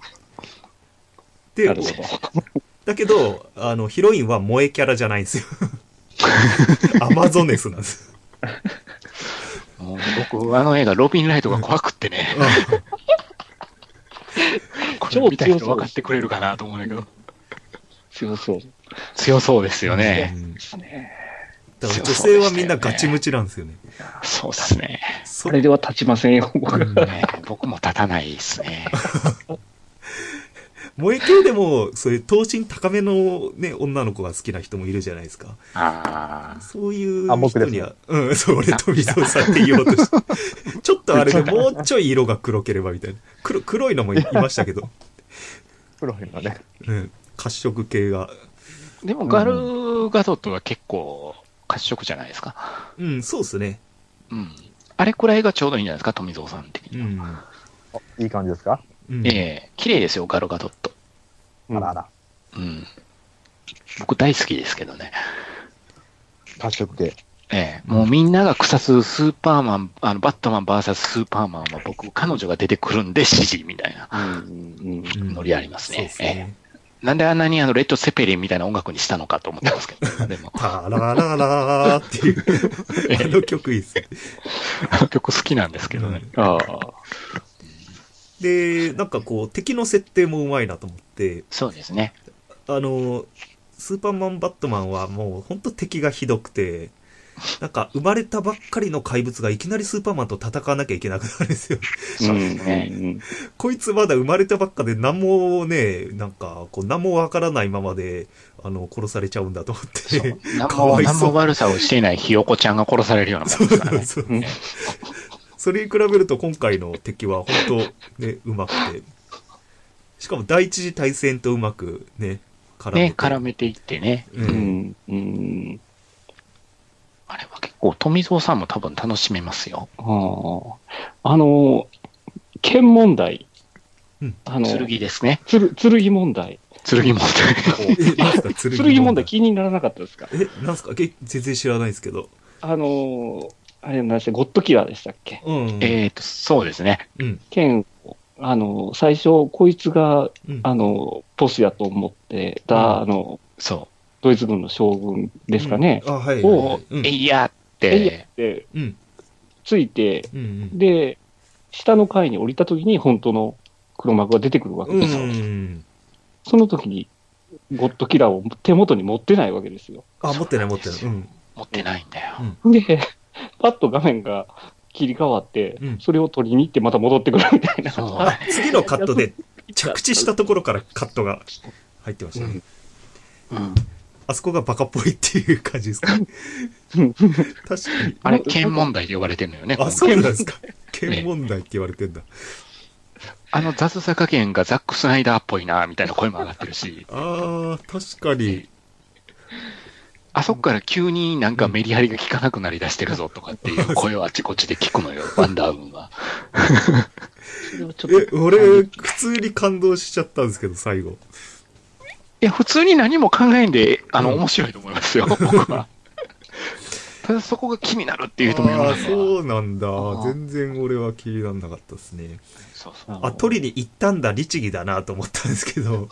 [SPEAKER 1] で、だけど、あの、ヒロインは萌えキャラじゃないんですよ。アマゾネスなんです。
[SPEAKER 2] 僕、あの映画、ロビン・ライトが怖くってね。これ見た人分かってくれるかなと思うんだけど。
[SPEAKER 4] 強そう。
[SPEAKER 2] 強そうですよね。
[SPEAKER 1] うん、だから女性はみんなガチムチなんですよね。
[SPEAKER 2] そうですね。
[SPEAKER 4] それでは立ちませんよ、僕。
[SPEAKER 2] うんね、僕も立たないですね。
[SPEAKER 1] 萌え系でも、そういう頭身高めのね、女の子が好きな人もいるじゃないですか。
[SPEAKER 2] ああ。
[SPEAKER 1] そういう人には、うん、そう、俺富蔵さんって言おうとして。ちょっとあれでもうちょい色が黒ければみたいな。黒、黒いのもいましたけど。
[SPEAKER 3] 黒いのね。
[SPEAKER 1] うん、褐色系が。
[SPEAKER 2] でもガルガドットは結構褐色じゃないですか。
[SPEAKER 1] うん、そうですね。
[SPEAKER 2] うん。あれくらいがちょうどいいんじゃないですか、富蔵さん的には。
[SPEAKER 3] うん、いい感じですか？
[SPEAKER 2] うん、ええー、綺麗ですよ、ガルガドット。
[SPEAKER 3] あらあら。
[SPEAKER 2] うん。僕大好きですけどね。
[SPEAKER 3] 褐色系。
[SPEAKER 2] ええー、もうみんなが腐すスーパーマン、あの、バットマン ブイエス スーパーマンは僕、彼女が出てくるんで支持みたいな、ノリありますね。うんうん、ええー、なんであんなにあの、レッド・セペリンみたいな音楽にしたのかと思ってますけど、でも。
[SPEAKER 1] タラララーっていう、あの曲いいっすね。
[SPEAKER 2] あの曲好きなんですけどね。
[SPEAKER 1] うん、ああ。で、なんかこう、敵の設定もうまいなと思って。
[SPEAKER 2] そうですね。
[SPEAKER 1] あの、スーパーマン・バットマンはもう本当敵がひどくて、なんか生まれたばっかりの怪物がいきなりスーパーマンと戦わなきゃいけなくなるんですよ。
[SPEAKER 2] そうですね。うん、
[SPEAKER 1] こいつまだ生まれたばっかで何もね、なんかこう何もわからないままで、あの、殺されちゃうんだと思って。
[SPEAKER 2] 何も、何も悪さをしていないひよこちゃんが殺されるようなもんですからね。そうそうそう
[SPEAKER 1] それに比べると今回の敵は本当ね、うまくて。しかも第一次対戦とうまくね、
[SPEAKER 2] 絡めて。ね、絡めていってね。
[SPEAKER 1] うん。うん。
[SPEAKER 2] あれは結構、富蔵さんも多分楽しめますよ。
[SPEAKER 4] ああの、剣問題。
[SPEAKER 1] うん。
[SPEAKER 2] あの、剣ですね。
[SPEAKER 4] つる、剣問題。
[SPEAKER 2] 剣問題。
[SPEAKER 1] え、なんすか、剣問題。
[SPEAKER 4] 剣問題気にならなかったですか？
[SPEAKER 1] え、なんすか、全然知らないですけど。
[SPEAKER 4] あの、あれ、何でしたゴッドキラーでしたっけ？
[SPEAKER 1] うん、うん。
[SPEAKER 2] えっと、そうですね。
[SPEAKER 1] うん。
[SPEAKER 4] 剣を、あの、最初、こいつが、うん、あの、ボスやと思ってた、うん、あの、
[SPEAKER 2] そう。
[SPEAKER 4] ドイツ軍の将軍ですかね。
[SPEAKER 1] うん、あ、はい。
[SPEAKER 2] を、えいやって、
[SPEAKER 4] えいやって、
[SPEAKER 1] うん。
[SPEAKER 4] ついて、うんうん、で、下の階に降りた時に本当の黒幕が出てくるわけですよ。うんうん、その時に、ゴッドキラーを手元に持ってないわけですよ。
[SPEAKER 1] あ、持ってない持ってない。うん、
[SPEAKER 2] 持ってないんだよ。
[SPEAKER 4] うん、で、パッと画面が切り替わって、うん、それを取りに行ってまた戻ってくるみたいな。
[SPEAKER 1] 次のカットで着地したところからカットが入ってましたね。うんうん、あそこがバカっぽいっていう感じですか。確かに。
[SPEAKER 2] あれ、剣問題って呼ばれてるのよね。
[SPEAKER 1] あ、そうなんですか。剣問題って言われてんだ。
[SPEAKER 2] あの雑さ加減がザック・スナイダーっぽいな、みたいな声も上がってるし。
[SPEAKER 1] ああ、確かに。
[SPEAKER 2] あそこから急になんかメリハリが効かなくなりだしてるぞとかっていう声をあちこちで聞くのよ、ワンダーウーは。
[SPEAKER 1] え、俺、普通に感動しちゃったんですけど、最後。
[SPEAKER 2] いや、普通に何も考えんで、あの、面白いと思いますよ、僕は。ただそこが気になるっていう人もいるんだ。
[SPEAKER 1] ああ、そうなんだ。全然俺は気にならなかったですね。そうそう。あ、取りに行ったんだ、律儀だなと思ったんですけど。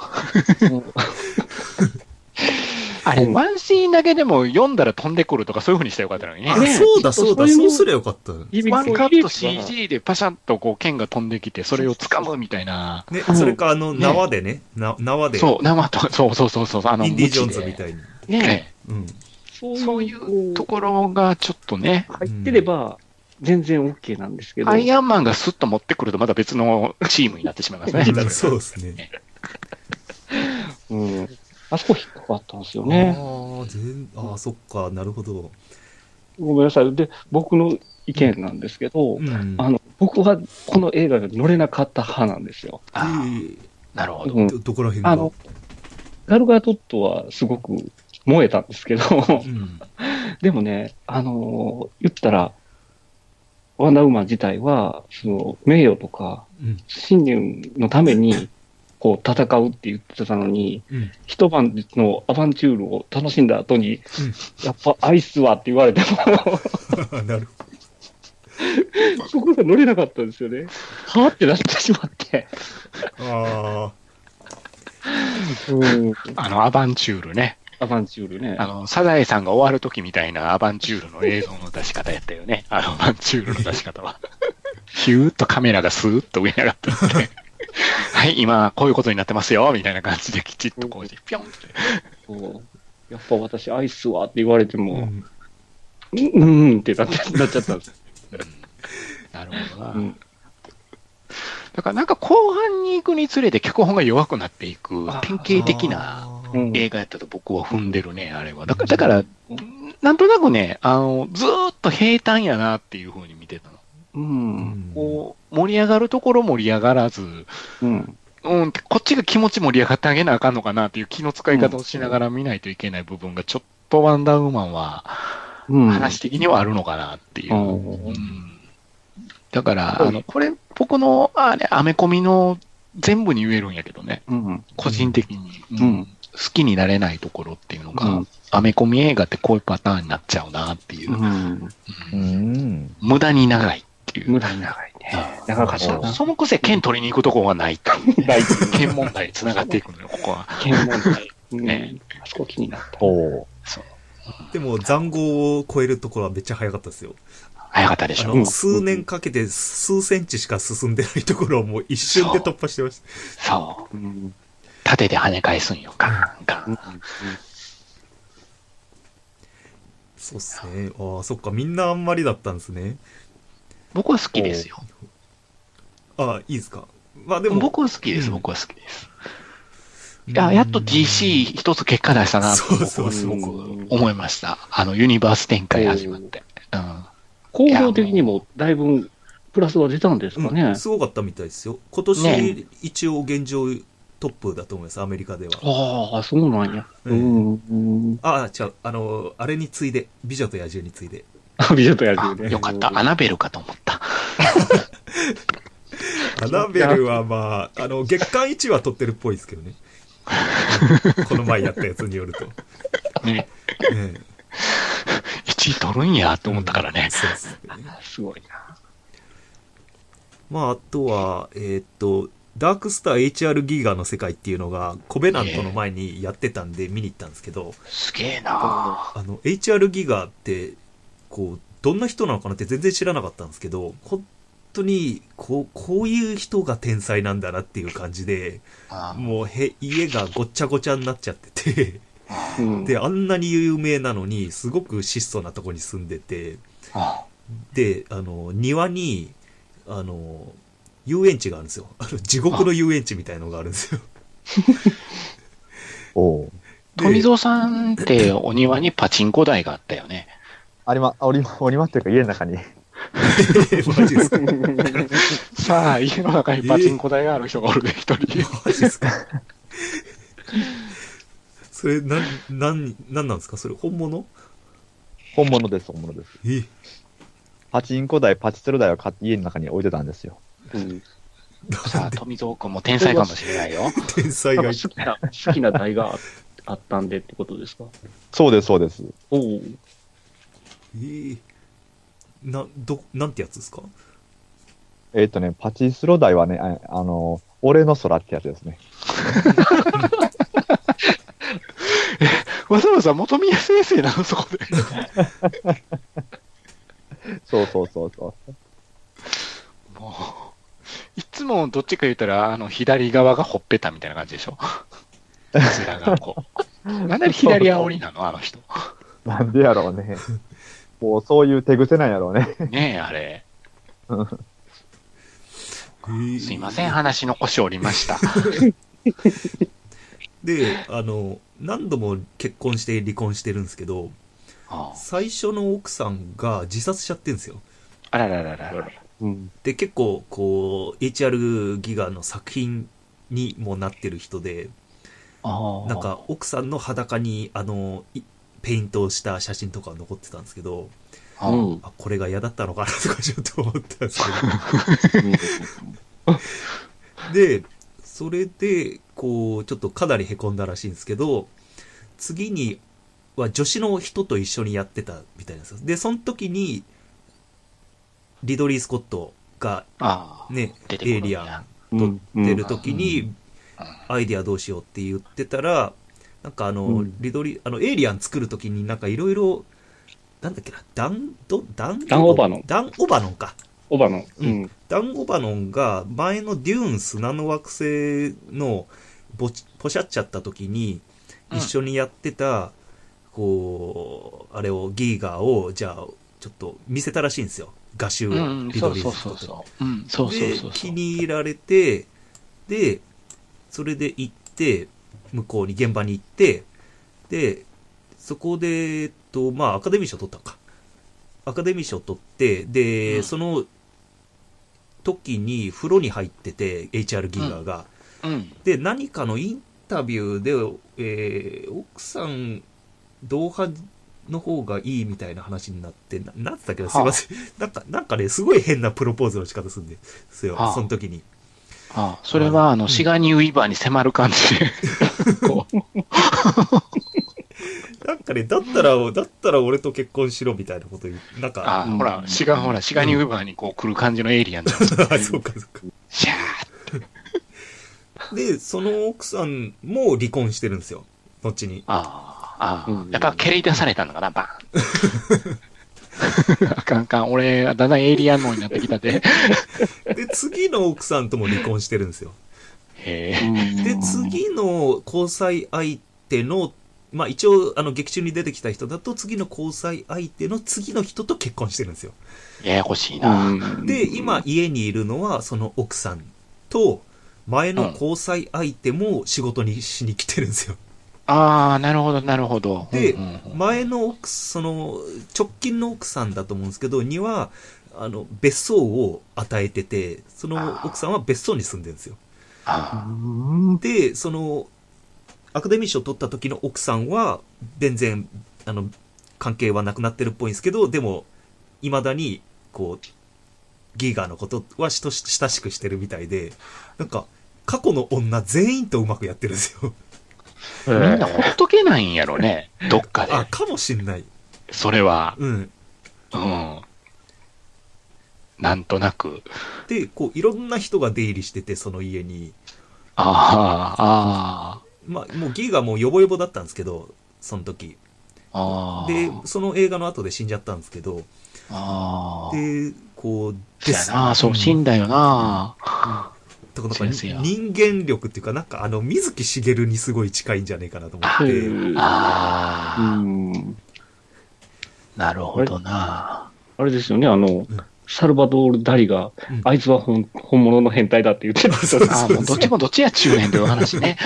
[SPEAKER 2] あれ、ワンシーンだけでも読んだら飛んでくるとかそういう風にしたらよかったのにね。
[SPEAKER 1] あ、そうだそうだ、そうすればよかった。ワ
[SPEAKER 2] ンカット シージー でパシャッとこう剣が飛んできて、それを掴むみたいな。
[SPEAKER 1] ね、それかあの、縄でね、な縄で。
[SPEAKER 2] そう、縄と、そうそうそうそう、あの、
[SPEAKER 1] インディ・ジョーンズみたいに。
[SPEAKER 2] ね。うん。そういうところがちょっとね。
[SPEAKER 4] 入ってれば、全然 OK なんですけど。
[SPEAKER 2] アイアンマンがスッと持ってくるとまた別のチームになってしまいますね。
[SPEAKER 1] そうですね。
[SPEAKER 4] うん。あそこ引っかかったんですよね。
[SPEAKER 1] ああ、全、ああ、そっか、なるほど。
[SPEAKER 4] ごめんなさい。で、僕の意見なんですけど、うん、あの、僕はこの映画が乗れなかった派なんですよ。
[SPEAKER 2] ああ、なるほど。
[SPEAKER 1] うん、ど、どこら辺があの、
[SPEAKER 4] ガルガドットはすごく燃えたんですけど、うん、でもね、あの、言ったら、ワンダーウーマン自体は、その、名誉とか、信念のために、こう、戦うって言ってたのに、うん、一晩のアバンチュールを楽しんだ後に、うん、やっぱアイスはって言われても、
[SPEAKER 1] なるほど。
[SPEAKER 4] そこが乗れなかったんですよね。はぁってなってしまって。
[SPEAKER 1] あ
[SPEAKER 2] うん、あの、アバンチュールね。
[SPEAKER 4] アバンチュールね。
[SPEAKER 2] あの、サザエさんが終わる時みたいなアバンチュールの映像の出し方やったよね。あの、アバンチュールの出し方は。ヒューッとカメラがスーッと上に上がってってはい、今、こういうことになってますよ、みたいな感じできちっとこうして、ピョンって。
[SPEAKER 4] そうやっぱ私、アイスはって言われても、うん、うん、ってなってなっちゃったんです。
[SPEAKER 2] なるほどな。うん、だからなんか後半に行くにつれて脚本が弱くなっていく典型的な映画やったと僕は踏んでるね、あれは。だから、だからなんとなくね、あの、ずーっと平坦やなっていう風に見てたの。うん、こう盛り上がるところ盛り上がらず、うんうん、こっちが気持ち盛り上がってあげなあかんのかなっていう気の使い方をしながら見ないといけない部分がちょっとワンダーウーマンは話的にはあるのかなっていう。うんうん、だから、あの、これ僕のあれ、アメコミの全部に言えるんやけどね、うん、個人的に、うんうん、好きになれないところっていうのが、うん、アメコミ映画ってこういうパターンになっちゃうなっていう。うんうん、無駄に長い。
[SPEAKER 4] 無駄に長いね。長かったな。
[SPEAKER 2] そのくせ剣取りに行くところがないと。ない。剣問題に繋がっていくのよ、ここは。
[SPEAKER 4] 剣問題。ね。あそこ気になった。お
[SPEAKER 1] そう。でも、塹壕を超えるところはめっちゃ早かったですよ。
[SPEAKER 2] 早かったでしょ。
[SPEAKER 1] 数年かけて数センチしか進んでないところをもう一瞬で突破してました。
[SPEAKER 2] そう。うん、縦で跳ね返すんよ、ガンガン。うん、
[SPEAKER 1] そうっすね。ああ、そっか、みんなあんまりだったんですね。
[SPEAKER 2] 僕は好きですよ。
[SPEAKER 1] ああ、いいですか。まあでも。
[SPEAKER 2] 僕は好きです、うん、僕は好きです。いや、やっと ディーシー 一つ結果出したなと僕はすごく思いました。あの、ユニバース展開始まって。うん。
[SPEAKER 4] 行動的にもだいぶプラスは出たんですかね。うん、
[SPEAKER 1] すごかったみたいですよ。今年、ね、一応現状トップだと思います、アメリカでは。
[SPEAKER 4] ああ、そうなんや。うん。
[SPEAKER 1] うん、ああ、違う、あの、あれに次いで、美女と野獣に次いで。
[SPEAKER 4] 美女と野獣ね。
[SPEAKER 2] よかった。アナベルかと思った。
[SPEAKER 1] アナベルはまあ、あの、月間いちは取ってるっぽいですけどね。この前やったやつによると。ね。
[SPEAKER 2] ねいちい取るんやと思ったからね。うん、そうですね。
[SPEAKER 4] すごいな。
[SPEAKER 1] まあ、あとは、えー、っと、ダークスター エイチアール ギガの世界っていうのが、コベナントの前にやってたんで見に行ったんですけど。
[SPEAKER 2] すげえな
[SPEAKER 1] あの、エイチアール ギガって、こう、 どんな人なのかなって全然知らなかったんですけど、本当にこう、こういう人が天才なんだなっていう感じで、もうへ家がごっちゃごちゃになっちゃってて、で、あんなに有名なのに、すごく質素なとこに住んでて、で、あの、庭に、あの、遊園地があるんですよ。あの地獄の遊園地みたいのがあるんですよ。
[SPEAKER 3] おう。
[SPEAKER 2] 富蔵さんってお庭にパチンコ台があったよね。
[SPEAKER 3] ありま、おりま、おりまっていうか家の中に。
[SPEAKER 1] マジですか。
[SPEAKER 2] さあ、家の中にパチンコ台がある人がおるで、一人。
[SPEAKER 1] マジですか。それ、なん、なん、なんなんですかそれ、本物？
[SPEAKER 3] 本物です、本物です。
[SPEAKER 1] え
[SPEAKER 3] パチンコ台、パチスロ台を買って家の中に置いてたんですよ。
[SPEAKER 2] うん。さあ、富蔵君も天才かもしれないよ。
[SPEAKER 1] 天才が
[SPEAKER 4] 好きな、好きな台があったんでってことですか？
[SPEAKER 3] そうです、そうです。
[SPEAKER 4] おお。
[SPEAKER 1] えー、な、ど、なんてやつですか？
[SPEAKER 3] えっとね、パチスロ台はね、あ、あの、俺の空ってやつですね。
[SPEAKER 2] わざわざ元宮先生なの、そこで。
[SPEAKER 3] そうそうそうそう。
[SPEAKER 2] もう、いつもどっちか言ったら、あの、左側がほっぺたみたいな感じでしょ。こちらがこう。なんで左煽りなのあの人。
[SPEAKER 3] なんでやろうね。もうそういう手癖なんやろうね。
[SPEAKER 2] ねえ、あれ。
[SPEAKER 1] えー
[SPEAKER 2] すいません、話の腰折りました。
[SPEAKER 1] で、あの、何度も結婚して離婚してるんですけど、
[SPEAKER 2] ああ、
[SPEAKER 1] 最初の奥さんが自殺しちゃってるんですよ。
[SPEAKER 2] あららららら。
[SPEAKER 3] うん。
[SPEAKER 1] で、結構、こう、エイチアール ギガの作品にもなってる人で、
[SPEAKER 2] ああ。
[SPEAKER 1] なんか、奥さんの裸に、あの、いペイントをした写真とか残ってたんですけど、
[SPEAKER 2] ああ、
[SPEAKER 4] うん
[SPEAKER 1] あ、これが嫌だったのかなとかちょっと思ったんですけど。で、それで、こう、ちょっとかなり凹んだらしいんですけど、次には女子の人と一緒にやってたみたいなんですよ。で、その時に、リドリー・スコットが
[SPEAKER 2] ああ、
[SPEAKER 1] ね、
[SPEAKER 2] 出てくるんや
[SPEAKER 1] エイリアン撮ってる時に、アイディアどうしようって言ってたら、なんかあの、
[SPEAKER 3] うん
[SPEAKER 1] リドリー、あの、エイリアン作る時になんかいろいろ、なんだっけな、ダンド、ダン
[SPEAKER 4] ダンオバノン
[SPEAKER 1] ダンオバノンか。
[SPEAKER 4] オバノン。
[SPEAKER 1] う
[SPEAKER 4] うんん。
[SPEAKER 1] ダンオバノンが前のデューン砂の惑星のぼちポシャっちゃった時に一緒にやってた、こう、あれを、ギーガーを、じゃあ、ちょっと見せたらしいんですよ。画集を、
[SPEAKER 2] うん、
[SPEAKER 1] リドリー
[SPEAKER 2] そうそう
[SPEAKER 1] スコットに
[SPEAKER 2] そうそう。うん、そうそうそうそう。
[SPEAKER 1] で、気に入られて、で、それで行って、向こうに、現場に行って、で、そこで、えっと、まあ、アカデミー賞取ったのか。アカデミー賞取って、で、
[SPEAKER 2] うん
[SPEAKER 1] その時に風呂に入ってて、エイチアール ギガーが。
[SPEAKER 2] うん。
[SPEAKER 1] で、何かのインタビューで、えー、奥さん、同派の方がいいみたいな話になって、ななんつったっけど、すいません。なんか、なんかね、すごい変なプロポーズの仕方するんですよ、
[SPEAKER 2] はあ
[SPEAKER 1] その時に。
[SPEAKER 2] ああ、それは、あの、シガニー・ウィーバーに迫る感じで。こう
[SPEAKER 1] なんかね、だったら、だったら俺と結婚しろみたいなこと言う。なんか、
[SPEAKER 2] ああ、ほら、シガ、ほら、シガニー・ウィーバーにこう来る感じのエイリアンじゃん。
[SPEAKER 1] あそうかそうか。
[SPEAKER 2] シャー
[SPEAKER 1] で、その奥さんも離婚してるんですよ、後に。
[SPEAKER 2] ああ、ああ、
[SPEAKER 4] うん
[SPEAKER 2] やっぱ蹴り出されたのかな、バーン。あかんあかん、俺、だんだんエイリアンのになってきたで。
[SPEAKER 1] で、次の奥さんとも離婚してるんですよ。
[SPEAKER 2] へえ。
[SPEAKER 1] で、次の交際相手の、まあ一応、あの、劇中に出てきた人だと、次の交際相手の次の人と結婚してるんですよ。
[SPEAKER 2] ややこしいな。
[SPEAKER 1] で、今、家にいるのは、その奥さんと、前の交際相手も仕事にしに来てるんですよ。
[SPEAKER 2] ああ、なるほど、なるほど。
[SPEAKER 1] で、
[SPEAKER 2] うんうんうん、
[SPEAKER 1] 前の奥、その、直近の奥さんだと思うんですけど、には、あの、別荘を与えてて、その奥さんは別荘に住んでるんですよ。
[SPEAKER 2] あ
[SPEAKER 1] で、その、アカデミー賞を取った時の奥さんは、全然、あの、関係はなくなってるっぽいんですけど、でも、未だに、こう、ギーガーのことはしとし親しくしてるみたいで、なんか、過去の女全員とうまくやってるんですよ。
[SPEAKER 2] みんなほっとけないんやろね、どっかで。
[SPEAKER 1] あ、かもしんない。
[SPEAKER 2] それは。
[SPEAKER 1] うん。
[SPEAKER 2] うん。なんとなく。
[SPEAKER 1] で、こう、いろんな人が出入りしてて、その家に。
[SPEAKER 2] ああ、あ
[SPEAKER 1] まあ、もうギーガーもヨボヨボだったんですけど、その時。
[SPEAKER 2] あ、ああ。
[SPEAKER 1] で、その映画の後で死んじゃったんですけど、
[SPEAKER 2] ああ。
[SPEAKER 1] で、こう、
[SPEAKER 2] です。なそう、死んだよな、
[SPEAKER 1] うん、だからなんか人間力っていうか、なんかあの、水木しげるにすごい近いんじゃねえかなと思って。ああ。うん。
[SPEAKER 2] なるほどな
[SPEAKER 4] あれですよね、あの、うん、サルバドール・ダリが、うん、あいつは本本物の変態だって言ってました。
[SPEAKER 2] ああ、もうどっちもどっちや中年という話ね。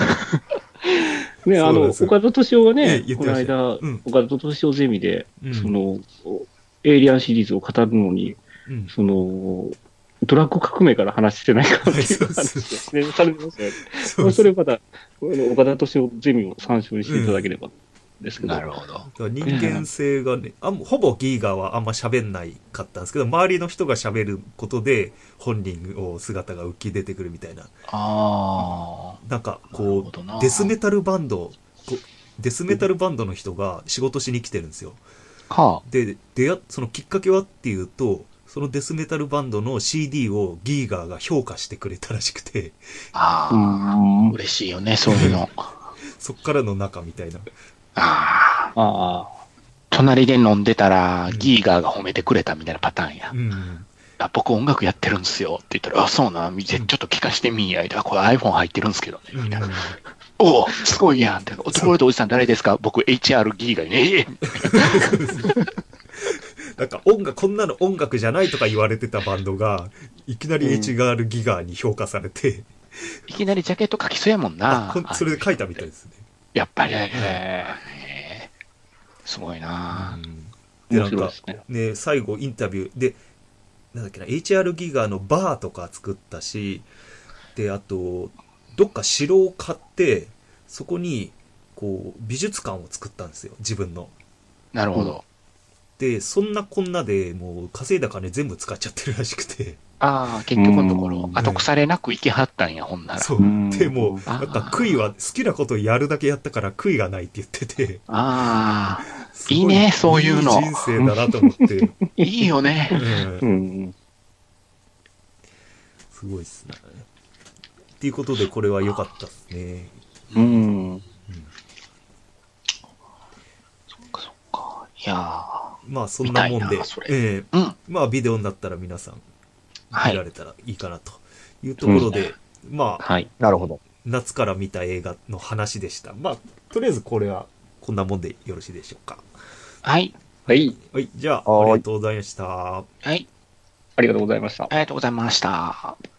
[SPEAKER 4] ね、あの、岡田敏夫がね、この間、うん、岡田敏夫ゼミで、うん、その、エイリアンシリーズを語るのに、うん、その、ドラッグ革命から話してないかっていう話ですね、されてましたよね。それをまた、岡田敏夫ゼミを参照にしていただければ。うんですけど。
[SPEAKER 2] なるほど。
[SPEAKER 1] 人間性がね、あほぼギーガーはあんま喋んないかったんですけど、周りの人が喋ることで本人を姿が浮き出てくるみたいな。あなんかこうデスメタルバンド、デスメタルバンドの人が仕事しに来てるんですよ。はあ、で出会そのきっかけはっていうと、そのデスメタルバンドの シーディー をギーガーが評価してくれたらしくて。
[SPEAKER 2] ああ、嬉しいよね、そういうの。
[SPEAKER 1] そっからの仲みたいな。
[SPEAKER 2] ああ。隣で飲んでたら、ギーガーが褒めてくれたみたいなパターンや。うん、あ僕音楽やってるんですよって言ったら、あ、そうな、ちょっと聞かしてみや。これ iPhone 入ってるんですけどね。みたいな。うん、おお、すごいやんって。ところでおじさん誰ですか？僕 エイチアール ギーガーね。え
[SPEAKER 1] なんか音楽、こんなの音楽じゃないとか言われてたバンドが、いきなり エイチアール ギガーに評価されて、うん。
[SPEAKER 2] いきなりジャケット書きそうやもんな。
[SPEAKER 1] それで書いたみたいですね。
[SPEAKER 2] やっぱり、えー、すごいな、うん、
[SPEAKER 1] で、なんか、ね、最後インタビューで、なんだっけな、エイチアール ギガーのバーとか作ったし、で、あと、どっか城を買って、そこに、こう、美術館を作ったんですよ、自分の。
[SPEAKER 2] なるほど。
[SPEAKER 1] で、そんなこんなでもう稼いだ金全部使っちゃってるらしくて。
[SPEAKER 2] ああ、結局のところ、後腐れなく行きはったんや、ほんなら。
[SPEAKER 1] そう。でも、なんか悔いは、好きなことやるだけやったから悔いがないって言ってて。あ
[SPEAKER 2] あ、いいね、そういうの。
[SPEAKER 1] いい人生だなと思って。
[SPEAKER 2] いいよね。
[SPEAKER 1] うん。すごいっすね。っていうことで、これは良かったっすね。うん。うん、
[SPEAKER 2] そっかそっか。いやー。
[SPEAKER 1] まあ、そんなもんで、えーうん、まあ、ビデオになったら皆さん、見られたらいいかなというところで、はいうん、まあ、
[SPEAKER 3] はい、なるほど。
[SPEAKER 1] 夏から見た映画の話でした。まあ、とりあえずこれはこんなもんでよろしいでしょうか。
[SPEAKER 2] はい。
[SPEAKER 3] はい。
[SPEAKER 1] はい。じゃあ、ありがとうございました。は
[SPEAKER 2] い。
[SPEAKER 4] ありがとうございました。あ
[SPEAKER 2] りがとうございました。